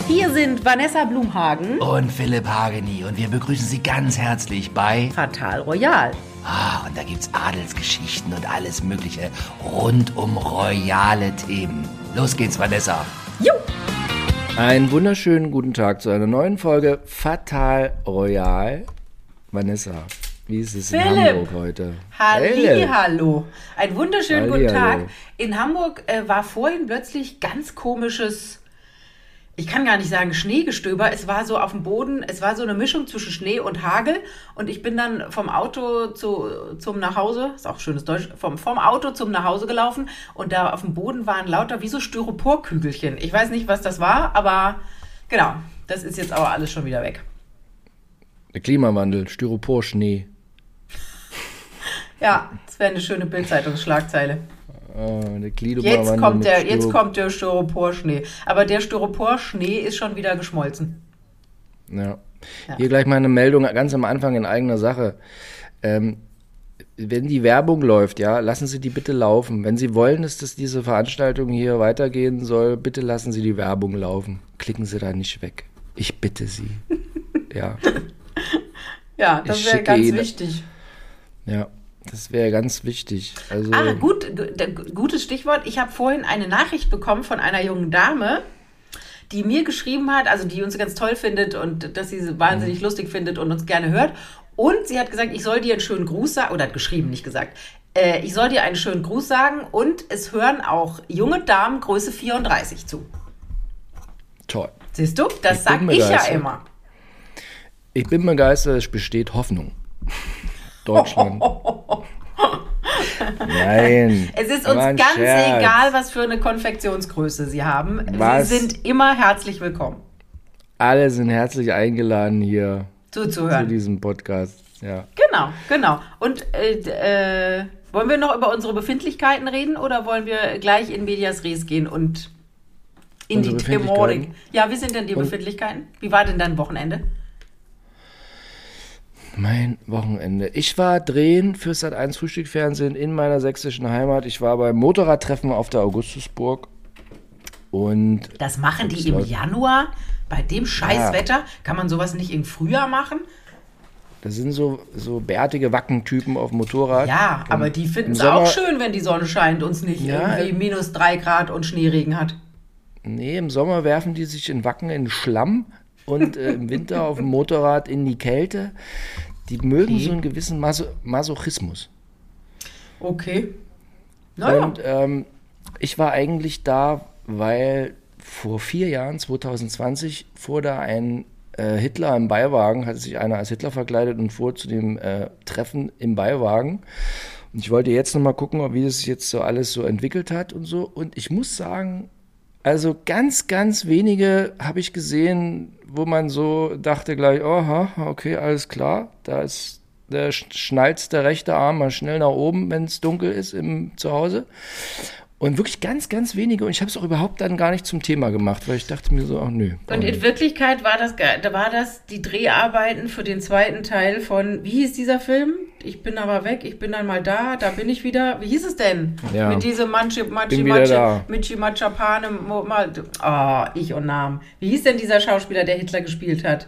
Hier sind Vanessa Blumhagen und Philipp Hageni und wir begrüßen Sie ganz herzlich bei Fatal Royal. Und da gibt's Adelsgeschichten und alles Mögliche rund um royale Themen. Los geht's, Vanessa. Jo! Einen wunderschönen guten Tag zu einer neuen Folge Fatal Royal. Vanessa, wie ist es in Hamburg heute? Hallo. Einen wunderschönen guten Tag. Hallo. In Hamburg war vorhin plötzlich ganz komisches, ich kann gar nicht sagen Schneegestöber, es war so auf dem Boden, es war so eine Mischung zwischen Schnee und Hagel und ich bin dann vom Auto zum Nachhause, ist auch schönes Deutsch, vom Auto zum Nachhause gelaufen und da auf dem Boden waren lauter wie so Styroporkügelchen. Ich weiß nicht, was das war, aber genau, das ist jetzt aber alles schon wieder weg. Der Klimawandel, Styropor-Schnee. Ja, das wäre eine schöne Bildzeitungsschlagzeile. Der Jetzt kommt der Styroporschnee. Aber der Styroporschnee ist schon wieder geschmolzen. Ja. Hier gleich mal eine Meldung ganz am Anfang in eigener Sache. Wenn die Werbung läuft, ja, lassen Sie die bitte laufen. Wenn Sie wollen, dass diese Veranstaltung hier weitergehen soll, bitte lassen Sie die Werbung laufen. Klicken Sie da nicht weg. Ich bitte Sie. Ja. Ja, das wäre ganz wichtig. Ja. Das wäre ganz wichtig. Also Gutes Stichwort. Ich habe vorhin eine Nachricht bekommen von einer jungen Dame, die mir geschrieben hat, also die uns ganz toll findet und dass sie wahnsinnig lustig findet und uns gerne hört. Und sie hat gesagt, ich soll dir einen schönen Gruß sagen, oder hat geschrieben, nicht gesagt. Ich soll dir einen schönen Gruß sagen und es hören auch junge Damen Größe 34 zu. Toll. Siehst du, das sage ich ja immer. Ich bin begeistert, es besteht Hoffnung. Deutschland. Nein. Es ist uns ganz egal, was für eine Konfektionsgröße Sie haben. Sie sind immer herzlich willkommen. Alle sind herzlich eingeladen, hier zuzuhören. Zu diesem Podcast. Ja. Genau. Und wollen wir noch über unsere Befindlichkeiten reden oder wollen wir gleich in Medias Res gehen und in die Thematik? Ja, wie sind denn die Befindlichkeiten? Wie war denn dein Wochenende? Mein Wochenende. Ich war drehen für Sat.1 Frühstückfernsehen in meiner sächsischen Heimat. Ich war beim Motorradtreffen auf der Augustusburg. Und das machen die im Januar? Bei dem Scheißwetter? Kann man sowas nicht im Frühjahr machen? Das sind so bärtige Wackentypen auf dem Motorrad. Ja, aber die finden es auch schön, wenn die Sonne scheint und es nicht irgendwie -3 Grad und Schneeregen hat. Nee, im Sommer werfen die sich in Wacken in Schlamm. Und im Winter auf dem Motorrad in die Kälte. Die mögen so einen gewissen Masochismus. Okay. Naja. Und ich war eigentlich da, weil vor 4 Jahren, 2020, fuhr da ein Hitler im Beiwagen, hatte sich einer als Hitler verkleidet und fuhr zu dem Treffen im Beiwagen. Und ich wollte jetzt nochmal gucken, wie das sich jetzt so alles so entwickelt hat und so. Und ich muss sagen, also ganz, ganz wenige habe ich gesehen, wo man so dachte gleich, okay, alles klar, da schnallt der rechte Arm mal schnell nach oben, wenn es dunkel ist zu Hause. Und wirklich ganz, ganz wenige. Und ich habe es auch überhaupt dann gar nicht zum Thema gemacht, weil ich dachte mir so, nö. Und in Wirklichkeit war das die Dreharbeiten für den zweiten Teil von, wie hieß dieser Film? Ich bin aber weg, ich bin dann mal da bin ich wieder. Wie hieß es denn? Ja. Mit diesem Michi Machapane. Ich und Namen. Wie hieß denn dieser Schauspieler, der Hitler gespielt hat?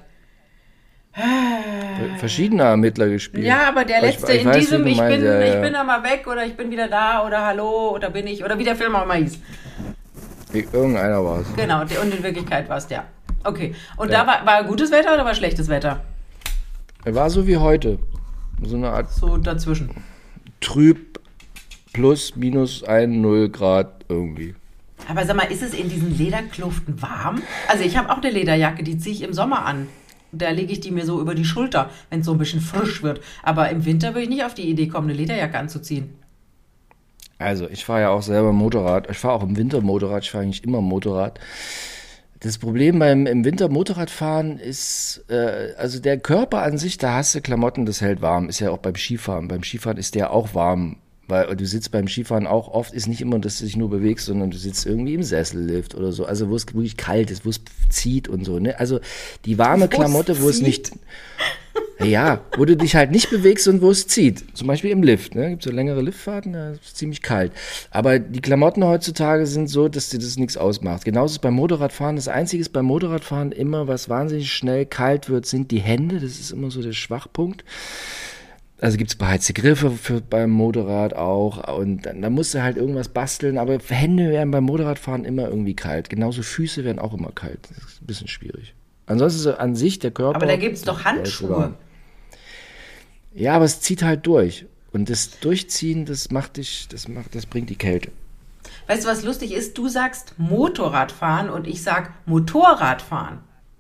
Verschiedene haben Hitler gespielt. Ja, aber der letzte ich bin dann mal weg oder ich bin wieder da oder hallo oder bin ich oder wie der Film auch immer hieß. Irgendeiner war es. Genau, und in Wirklichkeit war es der. Okay, und da war gutes Wetter oder war schlechtes Wetter? Er war so wie heute. So eine Art. So dazwischen. Trüb plus minus 0 Grad irgendwie. Aber sag mal, ist es in diesen Lederkluften warm? Also ich habe auch eine Lederjacke, die ziehe ich im Sommer an. Da lege ich die mir so über die Schulter, wenn es so ein bisschen frisch wird. Aber im Winter würde ich nicht auf die Idee kommen, eine Lederjacke anzuziehen. Also ich fahre ja auch selber Motorrad. Ich fahre auch im Winter Motorrad. Ich fahre eigentlich immer Motorrad. Das Problem im Winter Motorradfahren ist, also der Körper an sich, da hast du Klamotten, das hält warm. Ist ja auch beim Skifahren. Beim Skifahren ist der auch warm. Weil du sitzt beim Skifahren auch oft, ist nicht immer, dass du dich nur bewegst, sondern du sitzt irgendwie im Sessellift oder so. Also wo es wirklich kalt ist, wo es zieht und so. Ne? Also die warme Klamotte, wo es nicht... Ja, wo du dich halt nicht bewegst und wo es zieht. Zum Beispiel im Lift. Ne? Gibt so längere Liftfahrten, da ist es ziemlich kalt. Aber die Klamotten heutzutage sind so, dass dir das nichts ausmacht. Genauso ist beim Motorradfahren. Das Einzige ist beim Motorradfahren immer, was wahnsinnig schnell kalt wird, sind die Hände. Das ist immer so der Schwachpunkt. Also gibt es beheizte Griffe beim Motorrad auch. Und dann musst du halt irgendwas basteln. Aber Hände werden beim Motorradfahren immer irgendwie kalt. Genauso Füße werden auch immer kalt. Das ist ein bisschen schwierig. Ansonsten ist an sich der Körper... Aber da gibt es doch Handschuhe. Ja, aber es zieht halt durch. Und das Durchziehen, das bringt die Kälte. Weißt du, was lustig ist? Du sagst Motorradfahren und ich sag Motorradfahren.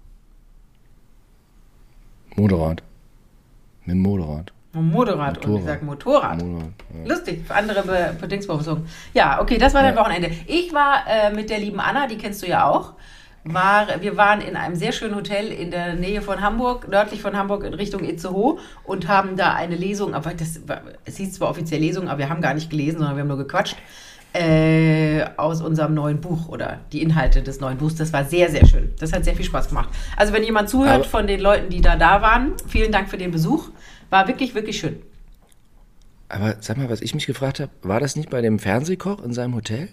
Motorrad. Mit dem Motorrad. Motorrad. Und ich sag Motorrad. Ja. Lustig, für andere Bedingungsbefassungen. Ja, okay, das war dein Wochenende. Ich war mit der lieben Anna, die kennst du ja auch. Wir waren in einem sehr schönen Hotel in der Nähe von Hamburg, nördlich von Hamburg in Richtung Itzehoe und haben da eine Lesung, aber es hieß zwar offiziell Lesung, aber wir haben gar nicht gelesen, sondern wir haben nur gequatscht, aus unserem neuen Buch oder die Inhalte des neuen Buchs. Das war sehr, sehr schön. Das hat sehr viel Spaß gemacht. Also wenn jemand zuhört von den Leuten, die da waren, vielen Dank für den Besuch. War wirklich, wirklich schön. Aber sag mal, was ich mich gefragt habe, war das nicht bei dem Fernsehkoch in seinem Hotel?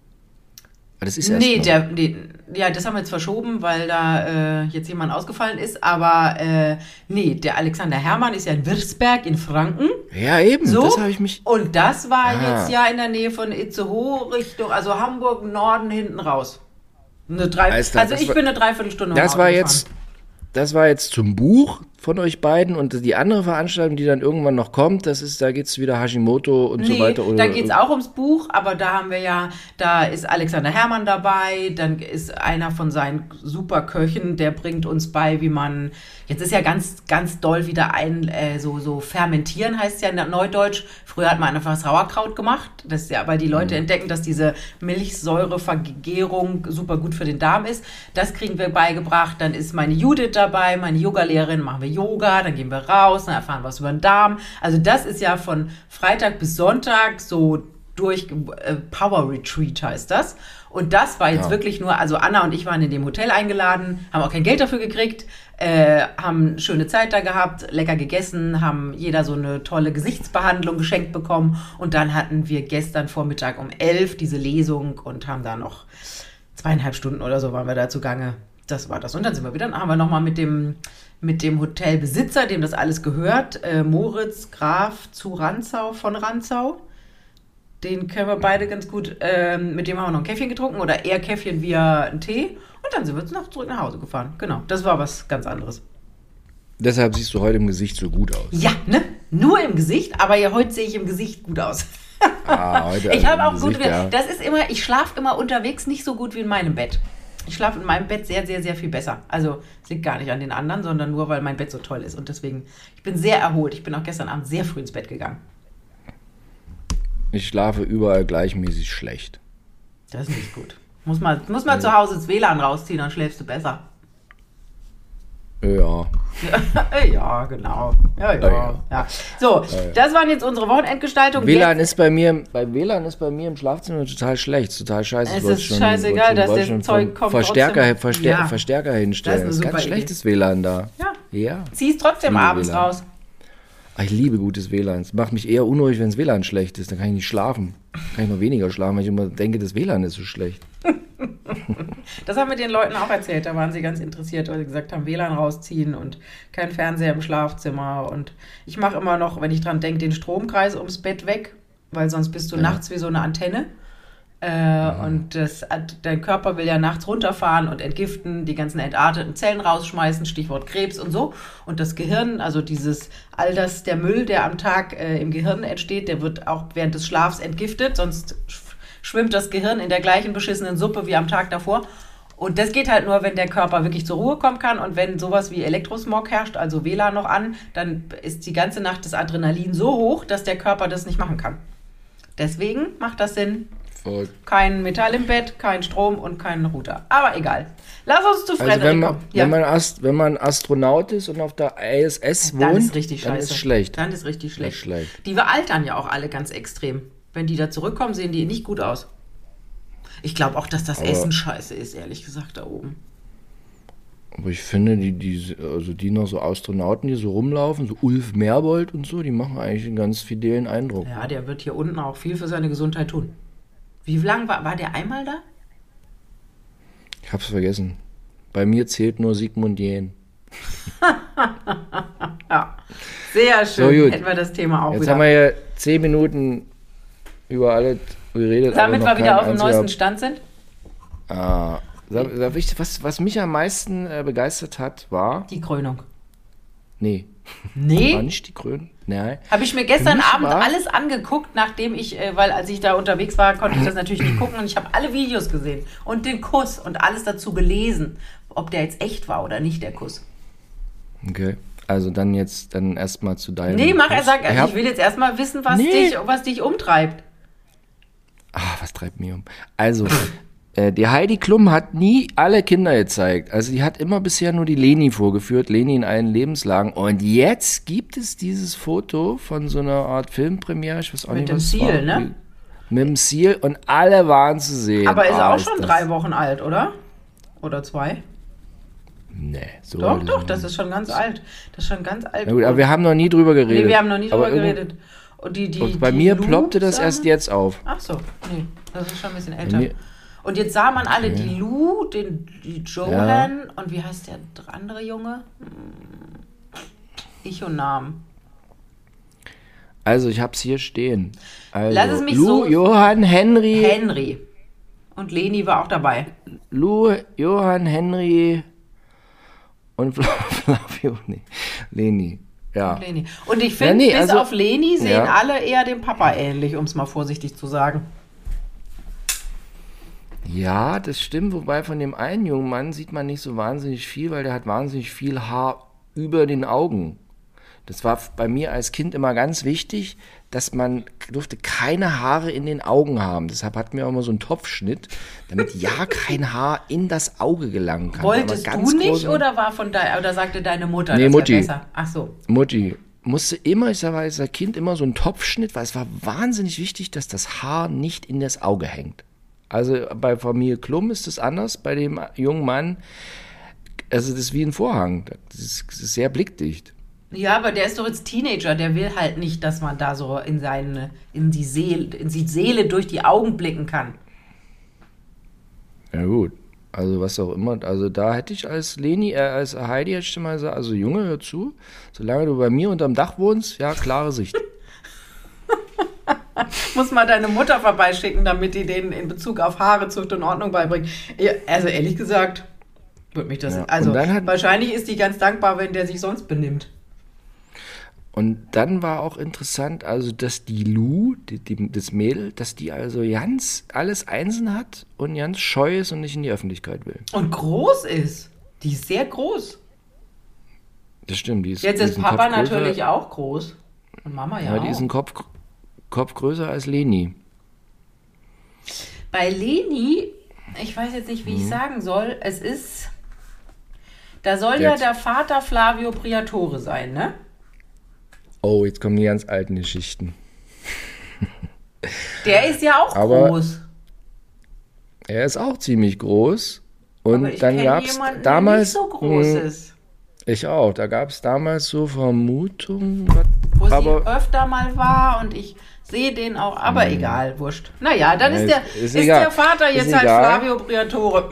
Das ist ja, das haben wir jetzt verschoben, weil da jetzt jemand ausgefallen ist. Aber der Alexander Herrmann ist ja in Würzberg in Franken. Ja, eben, so. Das habe ich mich... Und das war jetzt ja in der Nähe von Itzehoe, Richtung, also Hamburg, Norden, hinten raus. Ich bin eine Dreiviertelstunde Das war jetzt zum Buch von euch beiden und die andere Veranstaltung, die dann irgendwann noch kommt, da geht's wieder Hashimoto und so weiter. Da geht's auch ums Buch, aber da ist Alexander Herrmann dabei, dann ist einer von seinen Superköchen, der bringt uns bei, wie man, jetzt ist ja ganz, ganz doll wieder so fermentieren heißt es ja in Neudeutsch. Früher hat man einfach Sauerkraut gemacht, das ist ja, aber die Leute entdecken, dass diese Milchsäurevergärung super gut für den Darm ist. Das kriegen wir beigebracht, dann ist meine Judith dabei, meine Yogalehrerin, machen wir Yoga, dann gehen wir raus, dann erfahren wir was über den Darm. Also das ist ja von Freitag bis Sonntag so durch Power Retreat heißt das. Und das war jetzt wirklich nur, also Anna und ich waren in dem Hotel eingeladen, haben auch kein Geld dafür gekriegt, haben schöne Zeit da gehabt, lecker gegessen, haben jeder so eine tolle Gesichtsbehandlung geschenkt bekommen und dann hatten wir gestern Vormittag um 11 diese Lesung und haben da noch 2,5 Stunden oder so waren wir da zugange. Das war das. Und dann haben wir nochmal mit dem Hotelbesitzer, dem das alles gehört, Moritz Graf zu Rantzau, von Rantzau. Den kennen wir beide ganz gut. Mit dem haben wir noch ein Käffchen getrunken oder eher Käffchen via einen Tee. Und dann sind wir noch zurück nach Hause gefahren. Genau, das war was ganz anderes. Deshalb siehst du heute im Gesicht so gut aus. Ja, ne? Nur im Gesicht, aber ja, heute sehe ich im Gesicht gut aus. Heute ich habe auch gut. Das ist immer, ich schlafe immer unterwegs nicht so gut wie in meinem Bett. Ich schlafe in meinem Bett sehr, sehr, sehr viel besser. Also es liegt gar nicht an den anderen, sondern nur, weil mein Bett so toll ist. Und deswegen, ich bin sehr erholt. Ich bin auch gestern Abend sehr früh ins Bett gegangen. Ich schlafe überall gleichmäßig schlecht. Das ist nicht gut. Muss mal zu Hause das WLAN rausziehen, dann schläfst du besser. Ja. Ja, genau. Ja. So, das waren jetzt unsere Wochenendgestaltungen. WLAN ist bei mir im Schlafzimmer total schlecht, total scheiße. Es ist scheißegal, dass das Zeug kommt. Verstärker hinstellen. Das ist eine ganz schlechtes WLAN da. Ja. Zieh es trotzdem abends WLAN raus. Ich liebe gutes WLAN. Es macht mich eher unruhig, wenn das WLAN schlecht ist. Dann kann ich nicht schlafen. Dann kann ich noch weniger schlafen, weil ich immer denke, das WLAN ist so schlecht. Das haben wir den Leuten auch erzählt. Da waren sie ganz interessiert, weil sie gesagt haben, WLAN rausziehen und kein Fernseher im Schlafzimmer. Und ich mache immer noch, wenn ich dran denke, den Stromkreis ums Bett weg, weil sonst bist du nachts wie so eine Antenne. Und dein Körper will ja nachts runterfahren und entgiften, die ganzen entarteten Zellen rausschmeißen, Stichwort Krebs und so. Und das Gehirn, also der Müll, der am Tag im Gehirn entsteht, der wird auch während des Schlafs entgiftet, sonst schwimmt das Gehirn in der gleichen beschissenen Suppe wie am Tag davor. Und das geht halt nur, wenn der Körper wirklich zur Ruhe kommen kann und wenn sowas wie Elektrosmog herrscht, also WLAN noch an, dann ist die ganze Nacht das Adrenalin so hoch, dass der Körper das nicht machen kann. Deswegen macht das Sinn. Kein Metall im Bett, kein Strom und kein Router. Aber egal. Lass uns zu Frederik kommen. Wenn man Astronaut ist und auf der ISS wohnt, dann ist richtig dann scheiße. Ist schlecht. Dann ist richtig schlecht. Die altern ja auch alle ganz extrem. Wenn die da zurückkommen, sehen die nicht gut aus. Ich glaube auch, dass das Essen scheiße ist, ehrlich gesagt, da oben. Aber ich finde, die noch so Astronauten, die so rumlaufen, so Ulf Merbold und so, die machen eigentlich einen ganz fidelen Eindruck. Ja, der wird hier unten auch viel für seine Gesundheit tun. Wie lang war der einmal da? Ich hab's vergessen. Bei mir zählt nur Sigmund Jähn. Ja, sehr schön. So, gut. Hätten wir das Thema auch Jetzt wieder. haben wir ja 10 Minuten über alles geredet. Damit aber noch wir wieder kein auf dem einziger- neuesten Stand sind. Was mich am meisten begeistert hat, war... Die Krönung. Nee. War Nee? nicht die Krönung? Nein. Habe ich mir gestern mich Abend war- alles angeguckt, nachdem weil als ich da unterwegs war, konnte ich das natürlich nicht gucken und ich habe alle Videos gesehen und den Kuss und alles dazu gelesen, ob der jetzt echt war oder nicht, der Kuss. Okay. Also dann erstmal zu deinem... Nee, Kuss. ich will jetzt erstmal wissen, was dich umtreibt. Was treibt mich um? Also, die Heidi Klum hat nie alle Kinder gezeigt. Also die hat immer bisher nur die Leni vorgeführt, Leni in allen Lebenslagen. Und jetzt gibt es dieses Foto von so einer Art Filmpremiere, ich weiß auch Mit nicht, dem was es Seal, war. ne? Mit dem Seal und alle waren zu sehen. Aber ist auch ist schon das- 3 Wochen alt, oder? Oder 2? Nee, so Doch, alt ist doch, es das nicht. ist schon ganz alt. Das ist schon ganz alt. Na gut, aber wir haben noch nie drüber geredet. Nee, wir haben noch nie drüber Aber irgendwo- geredet. Und Und bei die mir Lou ploppte das sah- erst jetzt auf. Ach so, nee, das ist schon ein bisschen älter. mir- Und jetzt sah man alle die Lou, die Johan und wie heißt der andere Junge? Ich und Namen. Also ich hab's hier stehen. Also, Lass es mich Lou, so- Johann, Henry, Henry. Und Leni war auch dabei. Lou, Johann, Henry und Flavio, nee, Leni. Ja. Leni. Und ich finde, Ja, nee, bis also- auf Leni sehen Ja. alle eher dem Papa ähnlich, um es mal vorsichtig zu sagen. Ja, das stimmt, wobei von dem einen jungen Mann sieht man nicht so wahnsinnig viel, weil der hat wahnsinnig viel Haar über den Augen. Das war bei mir als Kind immer ganz wichtig, dass man durfte keine Haare in den Augen haben. Deshalb hatten wir auch immer so einen Topfschnitt, damit ja kein Haar in das Auge gelangen kann. Wolltest Aber ganz du nicht große- oder sagte deine Mutter, Nee, das Mutti. wäre besser? Ach so. Mutti musste immer, ich sag mal, als Kind immer so einen Topfschnitt, weil es war wahnsinnig wichtig, dass das Haar nicht in das Auge hängt. Also bei Familie Klum ist es anders, bei dem jungen Mann, also das ist wie ein Vorhang, das ist sehr blickdicht. Ja, aber der ist doch jetzt Teenager, der will halt nicht, dass man da so in die Seele durch die Augen blicken kann. Ja gut, also was auch immer, also da hätte ich als als Heidi hätte ich mal gesagt, also Junge, hör zu, solange du bei mir unterm Dach wohnst, ja, klare Sicht. Muss mal deine Mutter vorbeischicken, damit die denen in Bezug auf Haare, Zucht und Ordnung beibringt. Ja, also ehrlich gesagt, würde mich das... Ja, Also und dann wahrscheinlich ist die ganz dankbar, wenn der sich sonst benimmt. Und dann war auch interessant, also dass die Lou, das Mädel, dass die also ganz alles einzeln hat und ganz scheu ist und nicht in die Öffentlichkeit will. Und groß ist. Die ist sehr groß. Das stimmt, die ist Jetzt die ist ein Papa Kopf größer. natürlich auch groß. Und Mama ja, Ja, die ist auch. ein Kopf größer als Leni. Bei Leni, ich weiß jetzt nicht, wie ich sagen soll, da soll ja Jetzt. der Vater Flavio Briatore sein, ne? Oh, jetzt kommen die ganz alten Geschichten. Der ist ja auch Aber- groß. Er ist auch ziemlich groß. Und Aber ich dann kenne gab es jemanden, damals. der nicht so groß Mh, ist. Ich auch. Da gab es damals so Vermutungen. Wo aber sie öfter mal war und ich sehe den auch, aber egal, wurscht. Naja, dann Ja, ist ist egal. der Vater Ist jetzt halt egal. Flavio Briatore.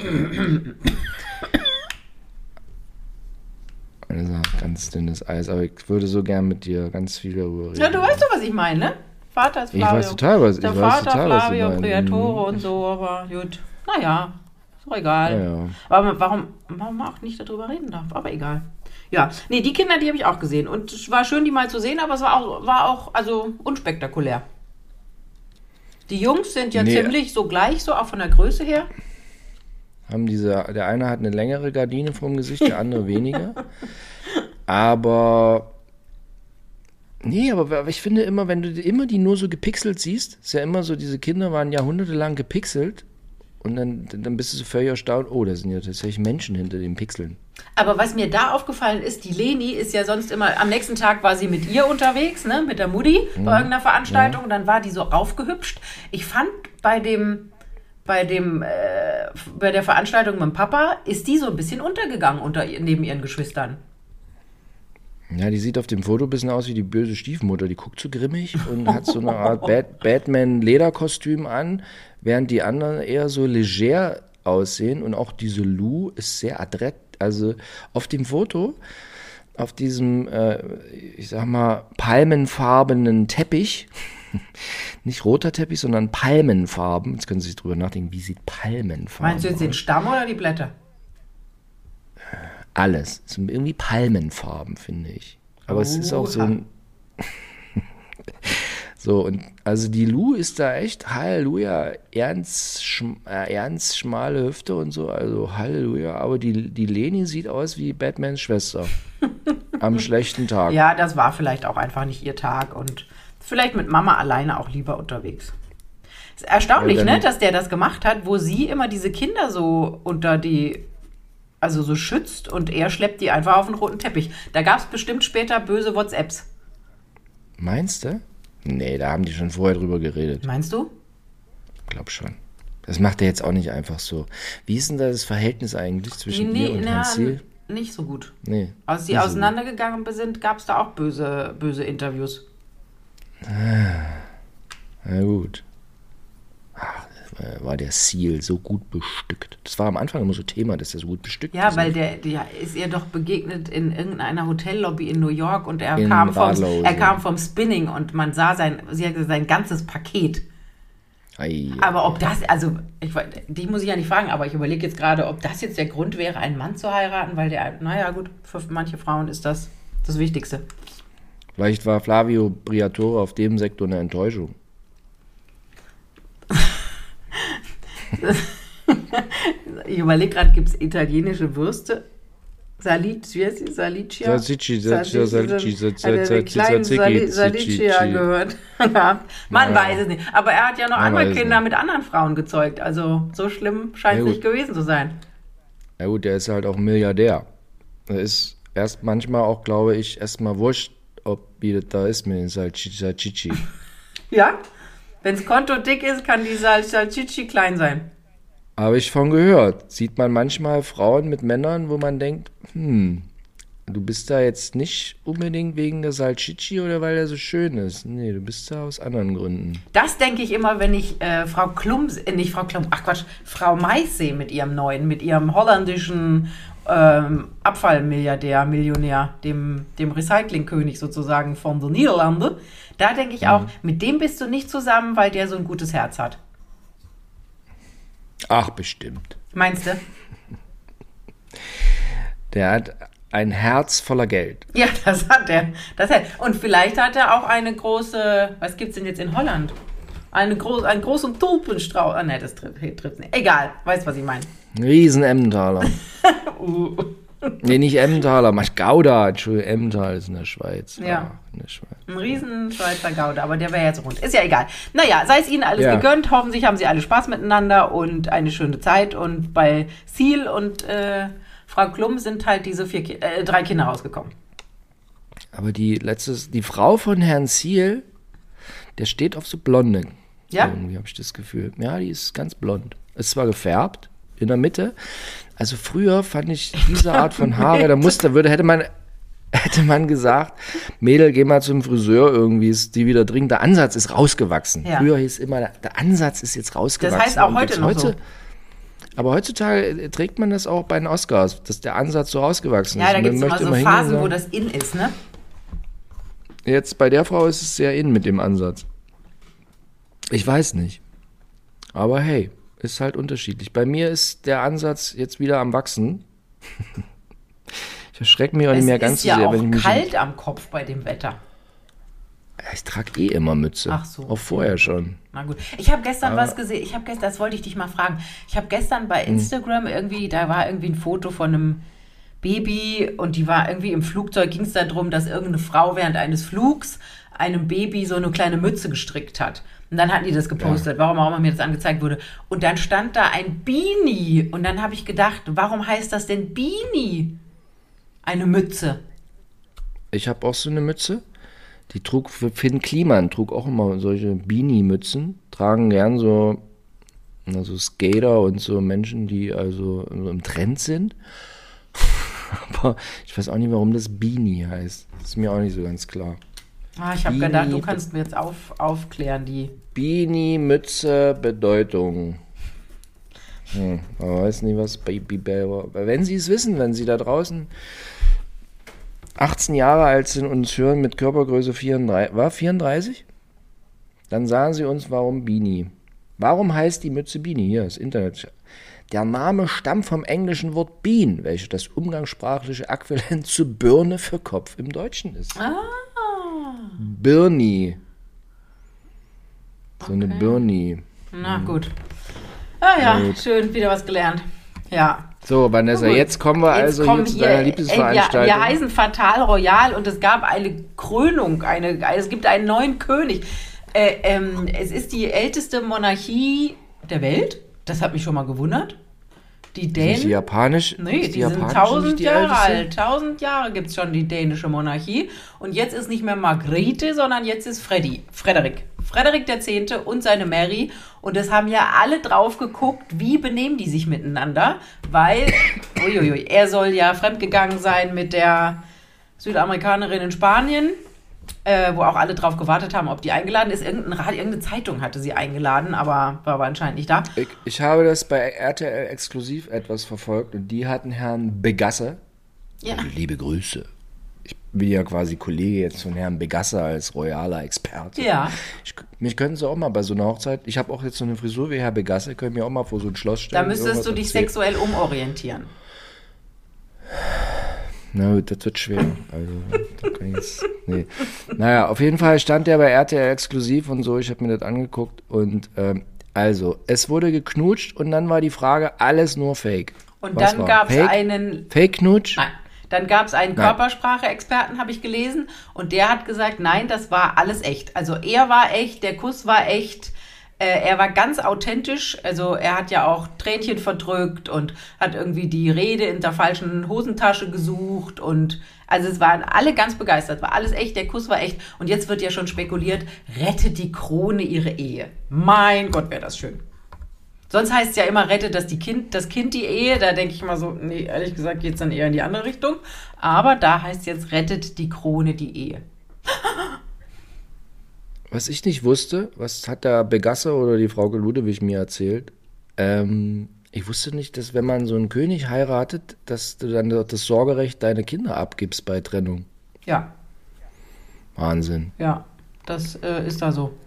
das ist auch ganz dünnes Eis. Aber ich würde so gern mit dir ganz viel darüber reden. Ja, du weißt doch, was ich meine, ne? Vater ist Ich Flavio. weiß total, was- Der ich weiß Vater total, was du Flavio meinst. Briatore und so, aber gut. Naja, ist doch egal. Ja, ja. Aber warum man auch nicht darüber reden darf, aber egal. Ja, nee, die Kinder, die habe ich auch gesehen. Und es war schön, die mal zu sehen, aber es war auch also unspektakulär. Die Jungs sind ja Nee. ziemlich so gleich, so auch von der Größe her. Der eine hat eine längere Gardine vorm Gesicht, der andere weniger. Aber ich finde immer, wenn du immer die nur so gepixelt siehst, ist ja immer so, diese Kinder waren jahrhundertelang gepixelt und dann bist du so völlig erstaunt, oh, da sind ja tatsächlich Menschen hinter den Pixeln. Aber was mir da aufgefallen ist, die Leni ist ja sonst immer, am nächsten Tag war sie mit ihr unterwegs, ne, mit der Mutti bei irgendeiner Veranstaltung, und dann war die so aufgehübscht. Ich fand bei bei der Veranstaltung mit dem Papa, ist die so ein bisschen untergegangen neben ihren Geschwistern. Ja, die sieht auf dem Foto ein bisschen aus wie die böse Stiefmutter. Die guckt so grimmig und hat so eine Art Batman-Lederkostüm an, während die anderen eher so leger aussehen. Und auch diese Lou ist sehr adrett. Also auf dem Foto, auf diesem, ich sag mal, palmenfarbenen Teppich, nicht roter Teppich, sondern Palmenfarben. Jetzt können Sie sich drüber nachdenken, wie sieht Palmenfarben Meinst du jetzt den Stamm oder die Blätter? Alles. Es sind irgendwie Palmenfarben, finde ich. Aber es ist auch so ein... So, und also die Lou ist da echt, Halleluja, ernst schmale Hüfte und so, also Halleluja. Aber die Leni sieht aus wie Batmans Schwester. Am schlechten Tag. Ja, das war vielleicht auch einfach nicht ihr Tag und vielleicht mit Mama alleine auch lieber unterwegs. Ist erstaunlich, Ja, ne, dass der das gemacht hat, wo sie immer diese Kinder so also so schützt und er schleppt die einfach auf den roten Teppich. Da gab es bestimmt später böse WhatsApps. Meinst du? Nee, da haben die schon vorher drüber geredet. Meinst du? Glaub schon. Das macht er jetzt auch nicht einfach so. Wie ist denn da das Verhältnis eigentlich zwischen ihr und Herrn Ziel? Nicht so gut. Nee. Als sie auseinandergegangen sind, gab es da auch böse Interviews. Na gut. Ach, war der Seal so gut bestückt. Das war am Anfang immer so Thema, dass er so gut bestückt ist. Ja, weil der ist ihr doch begegnet in irgendeiner Hotellobby in New York und er In kam Badlose. vom Spinning und man sah sein ganzes Paket. Ei, Aber ob das, also, die muss ich ja nicht fragen, aber ich überlege jetzt gerade, ob das jetzt der Grund wäre, einen Mann zu heiraten, weil naja gut, für manche Frauen ist das Wichtigste. Vielleicht war Flavio Briatore auf dem Sektor eine Enttäuschung. Ich überlege gerade, gibt es italienische Würste? Salicia? Salicia gehört. Man weiß es nicht. Aber er hat ja noch andere Kinder mit anderen Frauen gezeugt. Also so schlimm scheint es nicht gewesen zu sein. Ja gut, der ist halt auch Milliardär. Er ist erst manchmal auch, glaube ich, erstmal wurscht, wie das da ist mit den Salchichi. Ja? Wenns Konto dick ist, kann die Salchichi klein sein. Habe ich von gehört. Sieht man manchmal Frauen mit Männern, wo man denkt, du bist da jetzt nicht unbedingt wegen der Salchichi oder weil er so schön ist. Nee, du bist da aus anderen Gründen. Das denke ich immer, wenn ich Frau Mais sehe mit ihrem holländischen Abfallmilliardär, Millionär, dem Recyclingkönig sozusagen von den Niederlanden. Da denke ich auch, mit dem bist du nicht zusammen, weil der so ein gutes Herz hat. Ach, bestimmt. Meinst du? Der hat ein Herz voller Geld. Ja, das hat er. Und vielleicht hat er auch eine große, was gibt's denn jetzt in Holland? Einen großen Tulpenstrauß. Ah, ne, das trifft nicht. Egal, weißt was ich meine. Ein riesen Emmentaler. Nee, nicht Emmentaler, Gouda. Entschuldigung, Emmental ist in der Schweiz. Ja. In der Schweiz. Ein riesen Schweizer Gouda, aber der wäre jetzt rund. Ist ja egal. Naja, sei es Ihnen alles gegönnt. Hoffentlich haben Sie alle Spaß miteinander und eine schöne Zeit. Und bei Seal und Frau Klum sind halt diese 3 Kinder rausgekommen. Aber die Frau von Herrn Seal, der steht auf so Blonde. Ja? Irgendwie habe ich das Gefühl. Ja, die ist ganz blond. Ist zwar gefärbt, in der Mitte. Also früher fand ich diese Art von Haare, hätte man gesagt, Mädel, geh mal zum Friseur, irgendwie ist die wieder dringend. Der Ansatz ist rausgewachsen. Ja. Früher hieß immer, der Ansatz ist jetzt rausgewachsen. Das heißt auch heute noch so. Aber heutzutage trägt man das auch bei den Oscars, dass der Ansatz so rausgewachsen ist. Ja, da gibt es immer so Phasen, sagen, wo das in ist, ne? Jetzt bei der Frau ist es sehr in mit dem Ansatz. Ich weiß nicht. Aber hey, ist halt unterschiedlich. Bei mir ist der Ansatz jetzt wieder am Wachsen. Ich erschrecke mich auch nicht mehr ganz so sehr. Es ist ja auch kalt am Kopf bei dem Wetter. Ich trage immer Mütze. Ach so. Auch vorher schon. Na gut. Ich habe gestern was gesehen. Das wollte ich dich mal fragen. Ich habe gestern bei Instagram da war irgendwie ein Foto von einem Baby und die war irgendwie im Flugzeug, ging es darum, dass irgendeine Frau während eines Flugs einem Baby so eine kleine Mütze gestrickt hat. Und dann hatten die das gepostet, warum auch immer mir das angezeigt wurde. Und dann stand da ein Beanie. Und dann habe ich gedacht, warum heißt das denn Beanie? Eine Mütze. Ich habe auch so eine Mütze. Die trug Finn Kliman, trug auch immer solche Beanie-Mützen. Tragen gern so Also Skater und so Menschen, die also im Trend sind. Aber ich weiß auch nicht, warum das Beanie heißt. Das ist mir auch nicht so ganz klar. Ich habe gedacht, du kannst mir jetzt aufklären, die Beanie, Mütze, Bedeutung. Aber weiß nicht, was Babybell war. Wenn Sie es wissen, wenn Sie da draußen 18 Jahre alt sind und uns hören mit Körpergröße 34? Dann sagen Sie uns, warum Beanie. Warum heißt die Mütze Beanie? Hier, das Internet. Der Name stammt vom englischen Wort Bean, welches das umgangssprachliche Äquivalent zu Birne für Kopf im Deutschen ist. Birni. So eine Birni. Na gut. Ja, gut. Schön, wieder was gelernt. Ja. So, Vanessa, jetzt kommen wir hier zu deiner Lieblingsveranstaltung. Wir heißen Fatal Royal und es gab eine Krönung, es gibt einen neuen König. Es ist die älteste Monarchie der Welt. Das hat mich schon mal gewundert. Die Dänen. Ist die japanisch? Nee, die sind 1000 Jahre alt. 1000 Jahre gibt es schon die dänische Monarchie. Und jetzt ist nicht mehr Margrethe, sondern jetzt ist Frederik. Frederik X. und seine Mary. Und das haben ja alle drauf geguckt, wie benehmen die sich miteinander. Weil, er soll ja fremdgegangen sein mit der Südamerikanerin in Spanien. Wo auch alle drauf gewartet haben, ob die eingeladen ist. Irgendeine Zeitung hatte sie eingeladen, aber war anscheinend nicht da. Ich habe das bei RTL exklusiv etwas verfolgt und die hatten Herrn Begasse. Ja. Also, liebe Grüße. Ich bin ja quasi Kollege jetzt von Herrn Begasse als royaler Experte. Ja. Mich könnten sie auch mal bei so einer Hochzeit, ich habe auch jetzt so eine Frisur wie Herr Begasse, können mir auch mal vor so ein Schloss stellen. Da müsstest du dich sexuell umorientieren. Na gut, das wird schwer. Also, da kann ich jetzt, nee. Naja, auf jeden Fall stand der bei RTL exklusiv und so. Ich habe mir das angeguckt und also, es wurde geknutscht und dann war die Frage, alles nur Fake. Und dann gab es einen... Fake-Knutsch? Nein. Dann gab es einen Körpersprache-Experten, habe ich gelesen, und der hat gesagt, nein, das war alles echt. Also er war echt, der Kuss war echt. Er war ganz authentisch, also er hat ja auch Tränchen verdrückt und hat irgendwie die Rede in der falschen Hosentasche gesucht und also es waren alle ganz begeistert, war alles echt, der Kuss war echt und jetzt wird ja schon spekuliert, rettet die Krone ihre Ehe. Mein Gott, wäre das schön. Sonst heißt es ja immer, rettet das Kind die Ehe, da denke ich mal so, nee, ehrlich gesagt geht es dann eher in die andere Richtung, aber da heißt es jetzt, rettet die Krone die Ehe. Was ich nicht wusste, was hat der Begasse oder die Frau Ludewig mir erzählt, ich wusste nicht, dass wenn man so einen König heiratet, dass du dann das Sorgerecht deiner Kinder abgibst bei Trennung. Ja. Wahnsinn. Ja, das ist da so.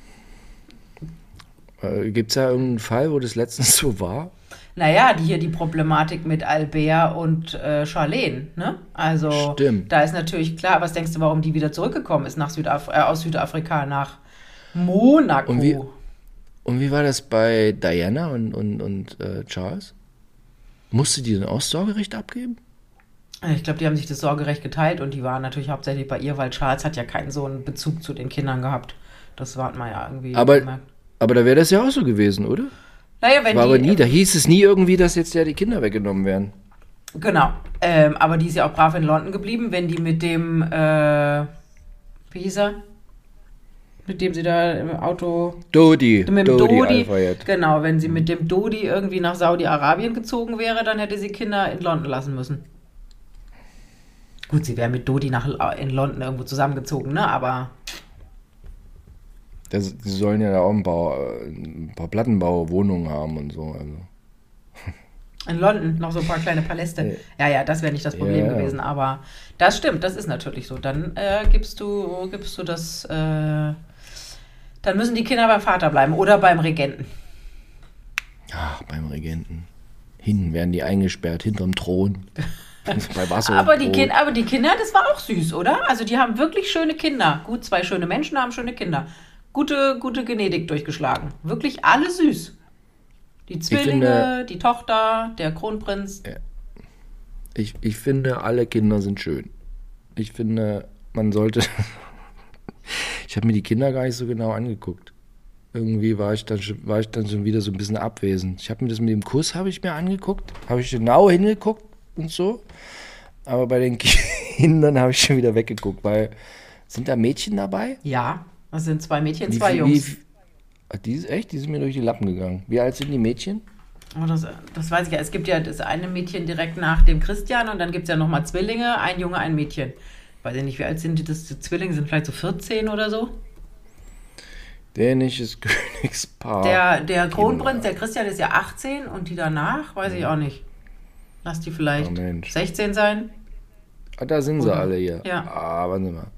Gibt es ja irgendeinen Fall, wo das letztens so war? Naja, die Problematik mit Albert und Charlene, ne? Also, stimmt. Da ist natürlich klar, was denkst du, warum die wieder zurückgekommen ist aus Südafrika nach Monaco? Und wie war das bei Diana und Charles? Musste die dann auch das Sorgerecht abgeben? Ich glaube, die haben sich das Sorgerecht geteilt und die waren natürlich hauptsächlich bei ihr, weil Charles hat ja keinen so einen Bezug zu den Kindern gehabt. Das war man ja irgendwie gemerkt. Aber da wäre das ja auch so gewesen, oder? Naja, da hieß es nie irgendwie, dass jetzt ja die Kinder weggenommen werden. Genau, aber die ist ja auch brav in London geblieben, wenn die mit dem, wie hieß er? Mit dem sie da im Auto... Dodi. Mit dem Dodi, genau, wenn sie mit dem Dodi irgendwie nach Saudi-Arabien gezogen wäre, dann hätte sie Kinder in London lassen müssen. Gut, sie wäre mit Dodi in London irgendwo zusammengezogen, ne, aber... Die sollen ja da auch ein paar Plattenbauwohnungen haben und so. Also. In London noch so ein paar kleine Paläste. Ja, das wäre nicht das Problem gewesen, aber das stimmt, das ist natürlich so. Dann gibst du das, dann müssen die Kinder beim Vater bleiben oder beim Regenten. Ach, beim Regenten. Hinten werden die eingesperrt, hinterm Thron. Bei Wasser aber die Kinder, das war auch süß, oder? Also die haben wirklich schöne Kinder. Gut, 2 schöne Menschen haben schöne Kinder. Gute Genetik durchgeschlagen. Wirklich alle süß. Die Zwillinge, die Tochter, der Kronprinz. Ja. Ich finde, alle Kinder sind schön. Ich finde, man sollte... Ich habe mir die Kinder gar nicht so genau angeguckt. Irgendwie war ich dann schon wieder so ein bisschen abwesend. Ich habe mir das mit dem Kuss angeguckt. Habe ich genau hingeguckt und so. Aber bei den Kindern habe ich schon wieder weggeguckt, weil... Sind da Mädchen dabei? Ja. Das sind 2 Mädchen, 2 Jungs. Die sind mir durch die Lappen gegangen. Wie alt sind die Mädchen? Oh, das weiß ich ja. Es gibt ja das eine Mädchen direkt nach dem Christian und dann gibt es ja nochmal Zwillinge, ein Junge, ein Mädchen. Weiß ich nicht, wie alt sind die? Die Zwillinge sind vielleicht so 14 oder so. Dänisches Königspaar. Der Kronprinz, der Christian ist ja 18 und die danach, weiß ich auch nicht. Lass die vielleicht 16 sein. Da sind sie alle hier. Ja. Warte mal.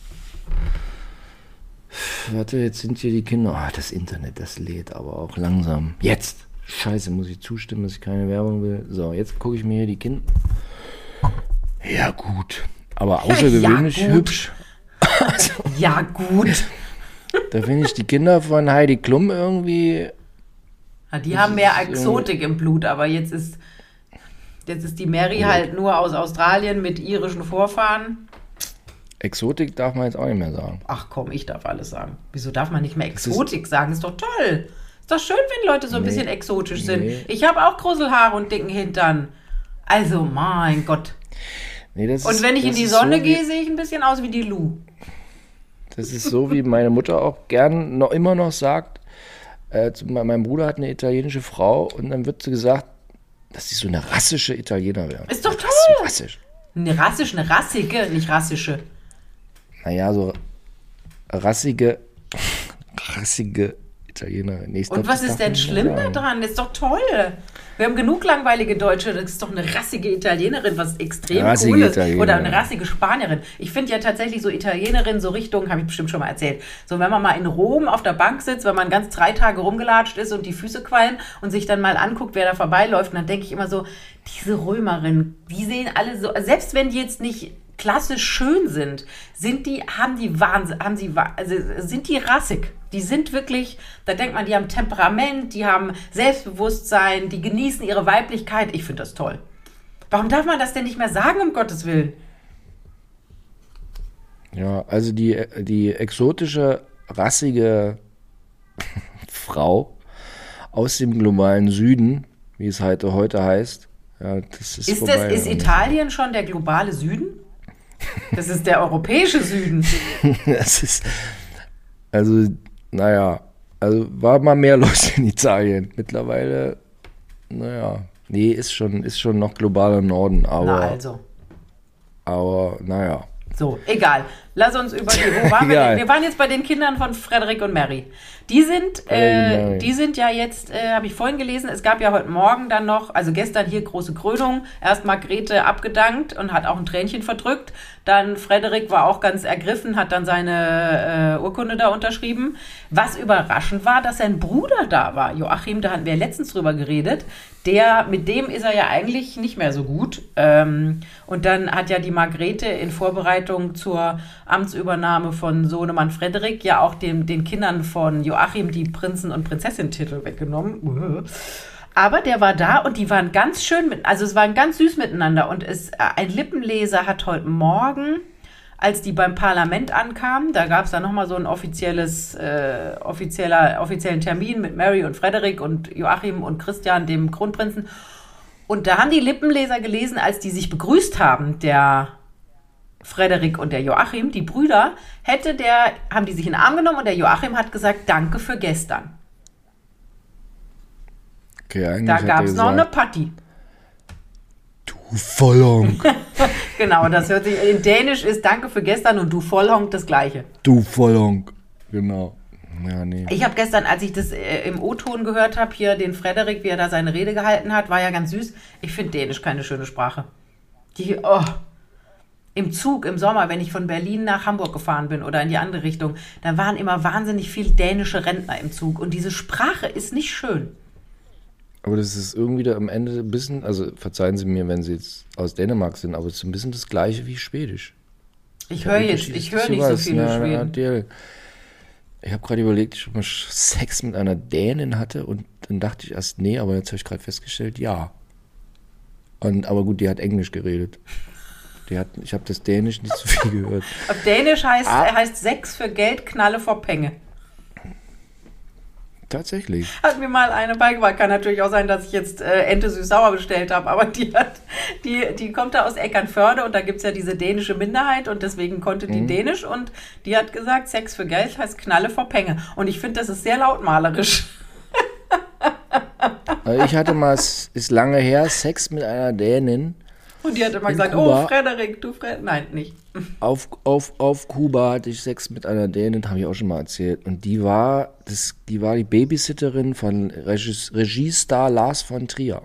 Warte, jetzt sind hier die Kinder. Das Internet, das lädt aber auch langsam. Jetzt! Scheiße, muss ich zustimmen, dass ich keine Werbung will. So, jetzt gucke ich mir hier die Kinder. Ja, gut. Aber außergewöhnlich hübsch. Also, ja, gut. Da finde ich die Kinder von Heidi Klum irgendwie. Ja, die haben mehr Exotik im Blut, aber jetzt ist die Mary halt nur aus Australien mit irischen Vorfahren. Exotik darf man jetzt auch nicht mehr sagen. Ach komm, ich darf alles sagen. Wieso darf man nicht mehr Exotik sagen? Ist doch toll. Ist doch schön, wenn Leute so ein bisschen exotisch sind. Ich habe auch Gruselhaare und dicken Hintern. Also, mein Gott. Und wenn ich in die Sonne gehe, sehe ich ein bisschen aus wie die Lou. Das ist so, wie meine Mutter auch gern immer noch sagt. Mein Bruder hat eine italienische Frau und dann wird sie gesagt, dass sie so eine rassische Italiener wäre. Ist doch toll. Rassisch. Eine rassige, nicht rassische. Naja, so rassige Italienerin. Nee, und was ist denn schlimm daran? Das ist doch toll. Wir haben genug langweilige Deutsche. Das ist doch eine rassige Italienerin, was extrem cool ist. Oder eine rassige Spanierin. Ich finde ja tatsächlich so Italienerin, so Richtung, habe ich bestimmt schon mal erzählt. So, wenn man mal in Rom auf der Bank sitzt, wenn man ganz 3 Tage rumgelatscht ist und die Füße qualmen und sich dann mal anguckt, wer da vorbeiläuft, und dann denke ich immer so, diese Römerinnen, die sehen alle so, selbst wenn die jetzt nicht klassisch schön sind die rassig. Die sind wirklich, da denkt man, die haben Temperament, die haben Selbstbewusstsein, die genießen ihre Weiblichkeit. Ich finde das toll. Warum darf man das denn nicht mehr sagen, um Gottes Willen? Ja, also die exotische, rassige Frau aus dem globalen Süden, wie es heute heißt, ja, das ist vorbei. Ist Italien schon der globale Süden? Das ist der europäische Süden. Das ist, war mal mehr los in Italien. Mittlerweile, ist schon noch globaler Norden, aber. Aber, So, egal. Lass uns wo waren wir denn? Wir waren jetzt bei den Kindern von Frederik und Mary. Die sind ja jetzt, habe ich vorhin gelesen, es gab ja heute Morgen dann noch, also gestern hier große Krönung, erst Margrethe abgedankt und hat auch ein Tränchen verdrückt. Dann Frederik war auch ganz ergriffen, hat dann seine Urkunde da unterschrieben. Was überraschend war, dass sein Bruder da war. Joachim, da hatten wir letztens drüber geredet. Mit dem ist er ja eigentlich nicht mehr so gut. Und dann hat ja die Margrethe in Vorbereitung zur Amtsübernahme von Sohnemann Frederik ja auch den Kindern von Joachim die Prinzen- und Prinzessin-Titel weggenommen. Aber der war da und die waren ganz schön, es waren ganz süß miteinander. Und ein Lippenleser hat heute Morgen, als die beim Parlament ankamen, da gab es dann nochmal so einen offiziellen Termin mit Mary und Frederik und Joachim und Christian, dem Kronprinzen. Und da haben die Lippenleser gelesen, als die sich begrüßt haben, der Frederik und der Joachim, die Brüder, haben die sich in den Arm genommen und der Joachim hat gesagt, danke für gestern. Okay, da gab es noch eine Party. Du Vollhonk. Genau, das hört sich, in Dänisch ist danke für gestern und du Vollhonk das Gleiche. Du Vollhonk, genau. Ja, nee. Ich habe gestern, als ich das im O-Ton gehört habe, hier den Frederik, wie er da seine Rede gehalten hat, war ja ganz süß. Ich finde Dänisch keine schöne Sprache. Im Zug im Sommer, wenn ich von Berlin nach Hamburg gefahren bin oder in die andere Richtung, da waren immer wahnsinnig viele dänische Rentner im Zug und diese Sprache ist nicht schön. Aber das ist irgendwie da am Ende ein bisschen, also verzeihen Sie mir, wenn Sie jetzt aus Dänemark sind, aber es ist ein bisschen das Gleiche wie Schwedisch. Ich höre nicht so viele Schweden. Ich habe gerade überlegt, ich mal Sex mit einer Dänin hatte und dann dachte ich erst, nee, aber jetzt habe ich gerade festgestellt, ja. Aber gut, die hat Englisch geredet. Ich habe das Dänisch nicht so viel gehört. Auf Dänisch heißt Sex für Geld, Knalle vor Penge. Tatsächlich. Hat mir mal eine beigebracht. Kann natürlich auch sein, dass ich jetzt Ente süß-sauer bestellt habe, aber die kommt da aus Eckernförde und da gibt es ja diese dänische Minderheit und deswegen konnte die Dänisch und die hat gesagt, Sex für Geld heißt Knalle vor Penge. Und ich finde, das ist sehr lautmalerisch. Also ich hatte mal, ist lange her, Sex mit einer Dänin. Und die hat immer gesagt, Kuba. oh Frederik, du Frederik. Nein, nicht. Auf Kuba hatte ich Sex mit einer Dänin, habe ich auch schon mal erzählt. Und die war die Babysitterin von Regiestar Lars von Trier.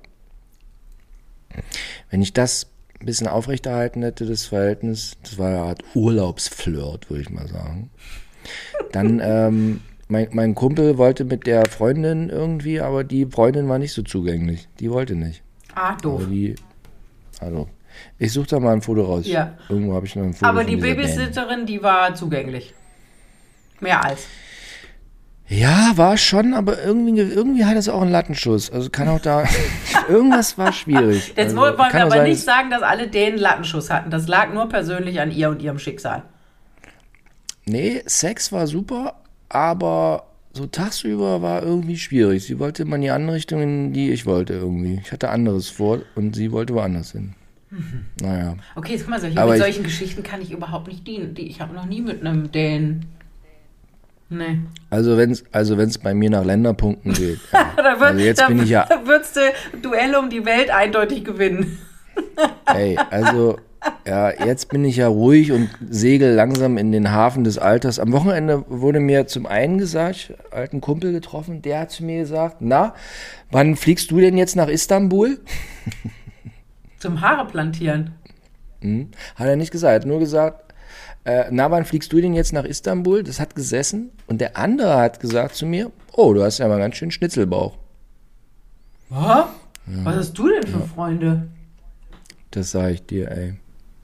Wenn ich das ein bisschen aufrechterhalten hätte, das Verhältnis, das war eine Art Urlaubsflirt, würde ich mal sagen. Dann, mein Kumpel wollte mit der Freundin irgendwie, aber die Freundin war nicht so zugänglich. Die wollte nicht. Ah, doof. Also, ich suche da mal ein Foto raus. Ja. Irgendwo habe ich noch ein Foto. Aber von die dieser Babysitterin, die war zugänglich. Mehr als. Ja, war schon, aber irgendwie hat es auch einen Lattenschuss. Also kann auch da, irgendwas war schwierig. Jetzt also, wollen wir kann auch aber sein, nicht sagen, dass alle Dänen Lattenschuss hatten. Das lag nur persönlich an ihr und ihrem Schicksal. Nee, Sex war super, aber so tagsüber war irgendwie schwierig. Sie wollte immer in die andere Richtung, in die ich wollte irgendwie. Ich hatte anderes vor und sie wollte woanders hin. Naja. Okay, jetzt guck mal, Aber mit solchen Geschichten kann ich überhaupt nicht dienen. Ich habe noch nie mit einem Dänen. Nee. Also wenn's bei mir nach Länderpunkten geht. Ja. Da würdest du Duell um die Welt eindeutig gewinnen. Ey, also ja, jetzt bin ich ja ruhig und segel langsam in den Hafen des Alters. Am Wochenende wurde mir zum einen gesagt, ich hab einen alten Kumpel getroffen, der hat zu mir gesagt, na, wann fliegst du denn jetzt nach Istanbul? Zum Haare plantieren. Hat er nicht gesagt, er hat nur gesagt, na, wann fliegst du denn jetzt nach Istanbul? Das hat gesessen. Und der andere hat gesagt zu mir, oh, du hast ja mal ganz schön Schnitzelbauch. Was? Ja. Was hast du denn für Freunde? Das sage ich dir, ey.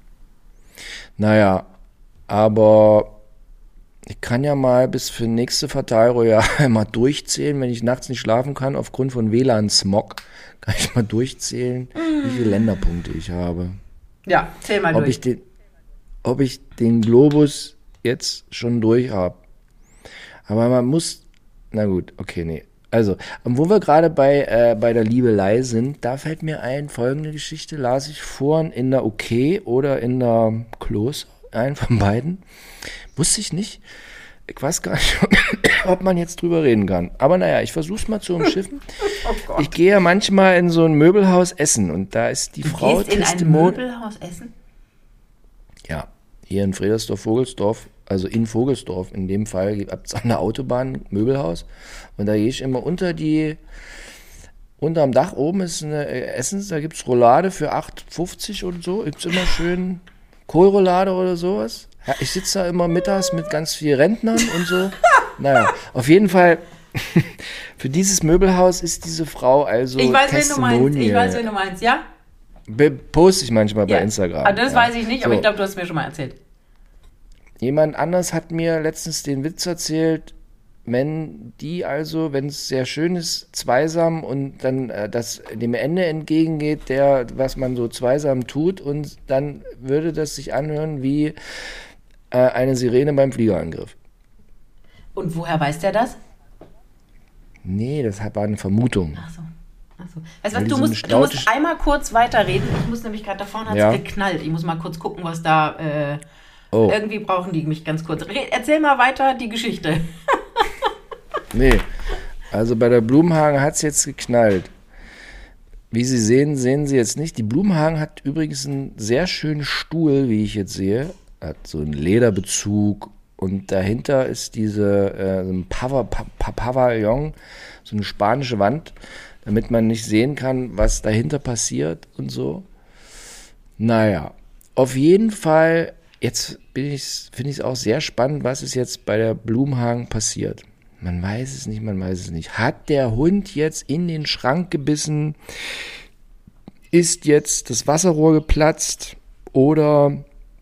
Naja, aber ich kann ja mal bis für nächste Fatal Royale mal durchzählen, wenn ich nachts nicht schlafen kann, aufgrund von WLAN-Smog, kann ich mal durchzählen, wie viele Länderpunkte ich habe. Ja, zähl mal durch. Ob ich den Globus jetzt schon durch habe. Aber man muss, na gut, okay, nee. Also, wo wir gerade bei der Liebelei sind, da fällt mir ein, folgende Geschichte las ich vorhin in der OK oder in der Klos, einen von beiden. Wusste ich nicht. Ich weiß gar nicht, ob man jetzt drüber reden kann. Aber naja, ich versuch's mal zu umschiffen. Oh Gott. Ich gehe ja manchmal in so ein Möbelhaus essen und da ist die Frau Gehst in ein Möbelhaus essen? Ja, hier in Fredersdorf-Vogelsdorf, also in Vogelsdorf in dem Fall, gibt es an der Autobahn Möbelhaus und da gehe ich immer unterm Dach oben ist eine Essens, da gibt es Roulade für 8,50 und so, gibt es immer schön Kohlroulade oder sowas. Ja, ich sitze da immer mittags mit ganz vielen Rentnern und so. Naja, auf jeden Fall, für dieses Möbelhaus ist diese Frau also Ich weiß, wen du meinst, ja? Poste ich manchmal bei Instagram. Also das weiß ich nicht, aber So. ich glaube, du hast mir schon mal erzählt. Jemand anders hat mir letztens den Witz erzählt, wenn es sehr schön ist, zweisam und dann das dem Ende entgegengeht, was man so zweisam tut und dann würde das sich anhören wie eine Sirene beim Fliegerangriff. Und woher weiß der das? Nee, das war eine Vermutung. Ach so. Weißt du was, du musst einmal kurz weiterreden. Ich muss nämlich gerade, da vorne hat es geknallt. Ich muss mal kurz gucken, was da... Irgendwie brauchen die mich ganz kurz. Erzähl mal weiter die Geschichte. Nee, also bei der Blumhagen hat es jetzt geknallt. Wie Sie sehen Sie jetzt nicht. Die Blumhagen hat übrigens einen sehr schönen Stuhl, wie ich jetzt sehe. Hat so einen Lederbezug und dahinter ist so ein Pavillon, so eine spanische Wand, damit man nicht sehen kann, was dahinter passiert und so. Naja, auf jeden Fall, jetzt finde ich es auch sehr spannend, was ist jetzt bei der Blumhagen passiert. Man weiß es nicht. Hat der Hund jetzt in den Schrank gebissen? Ist jetzt das Wasserrohr geplatzt? Oder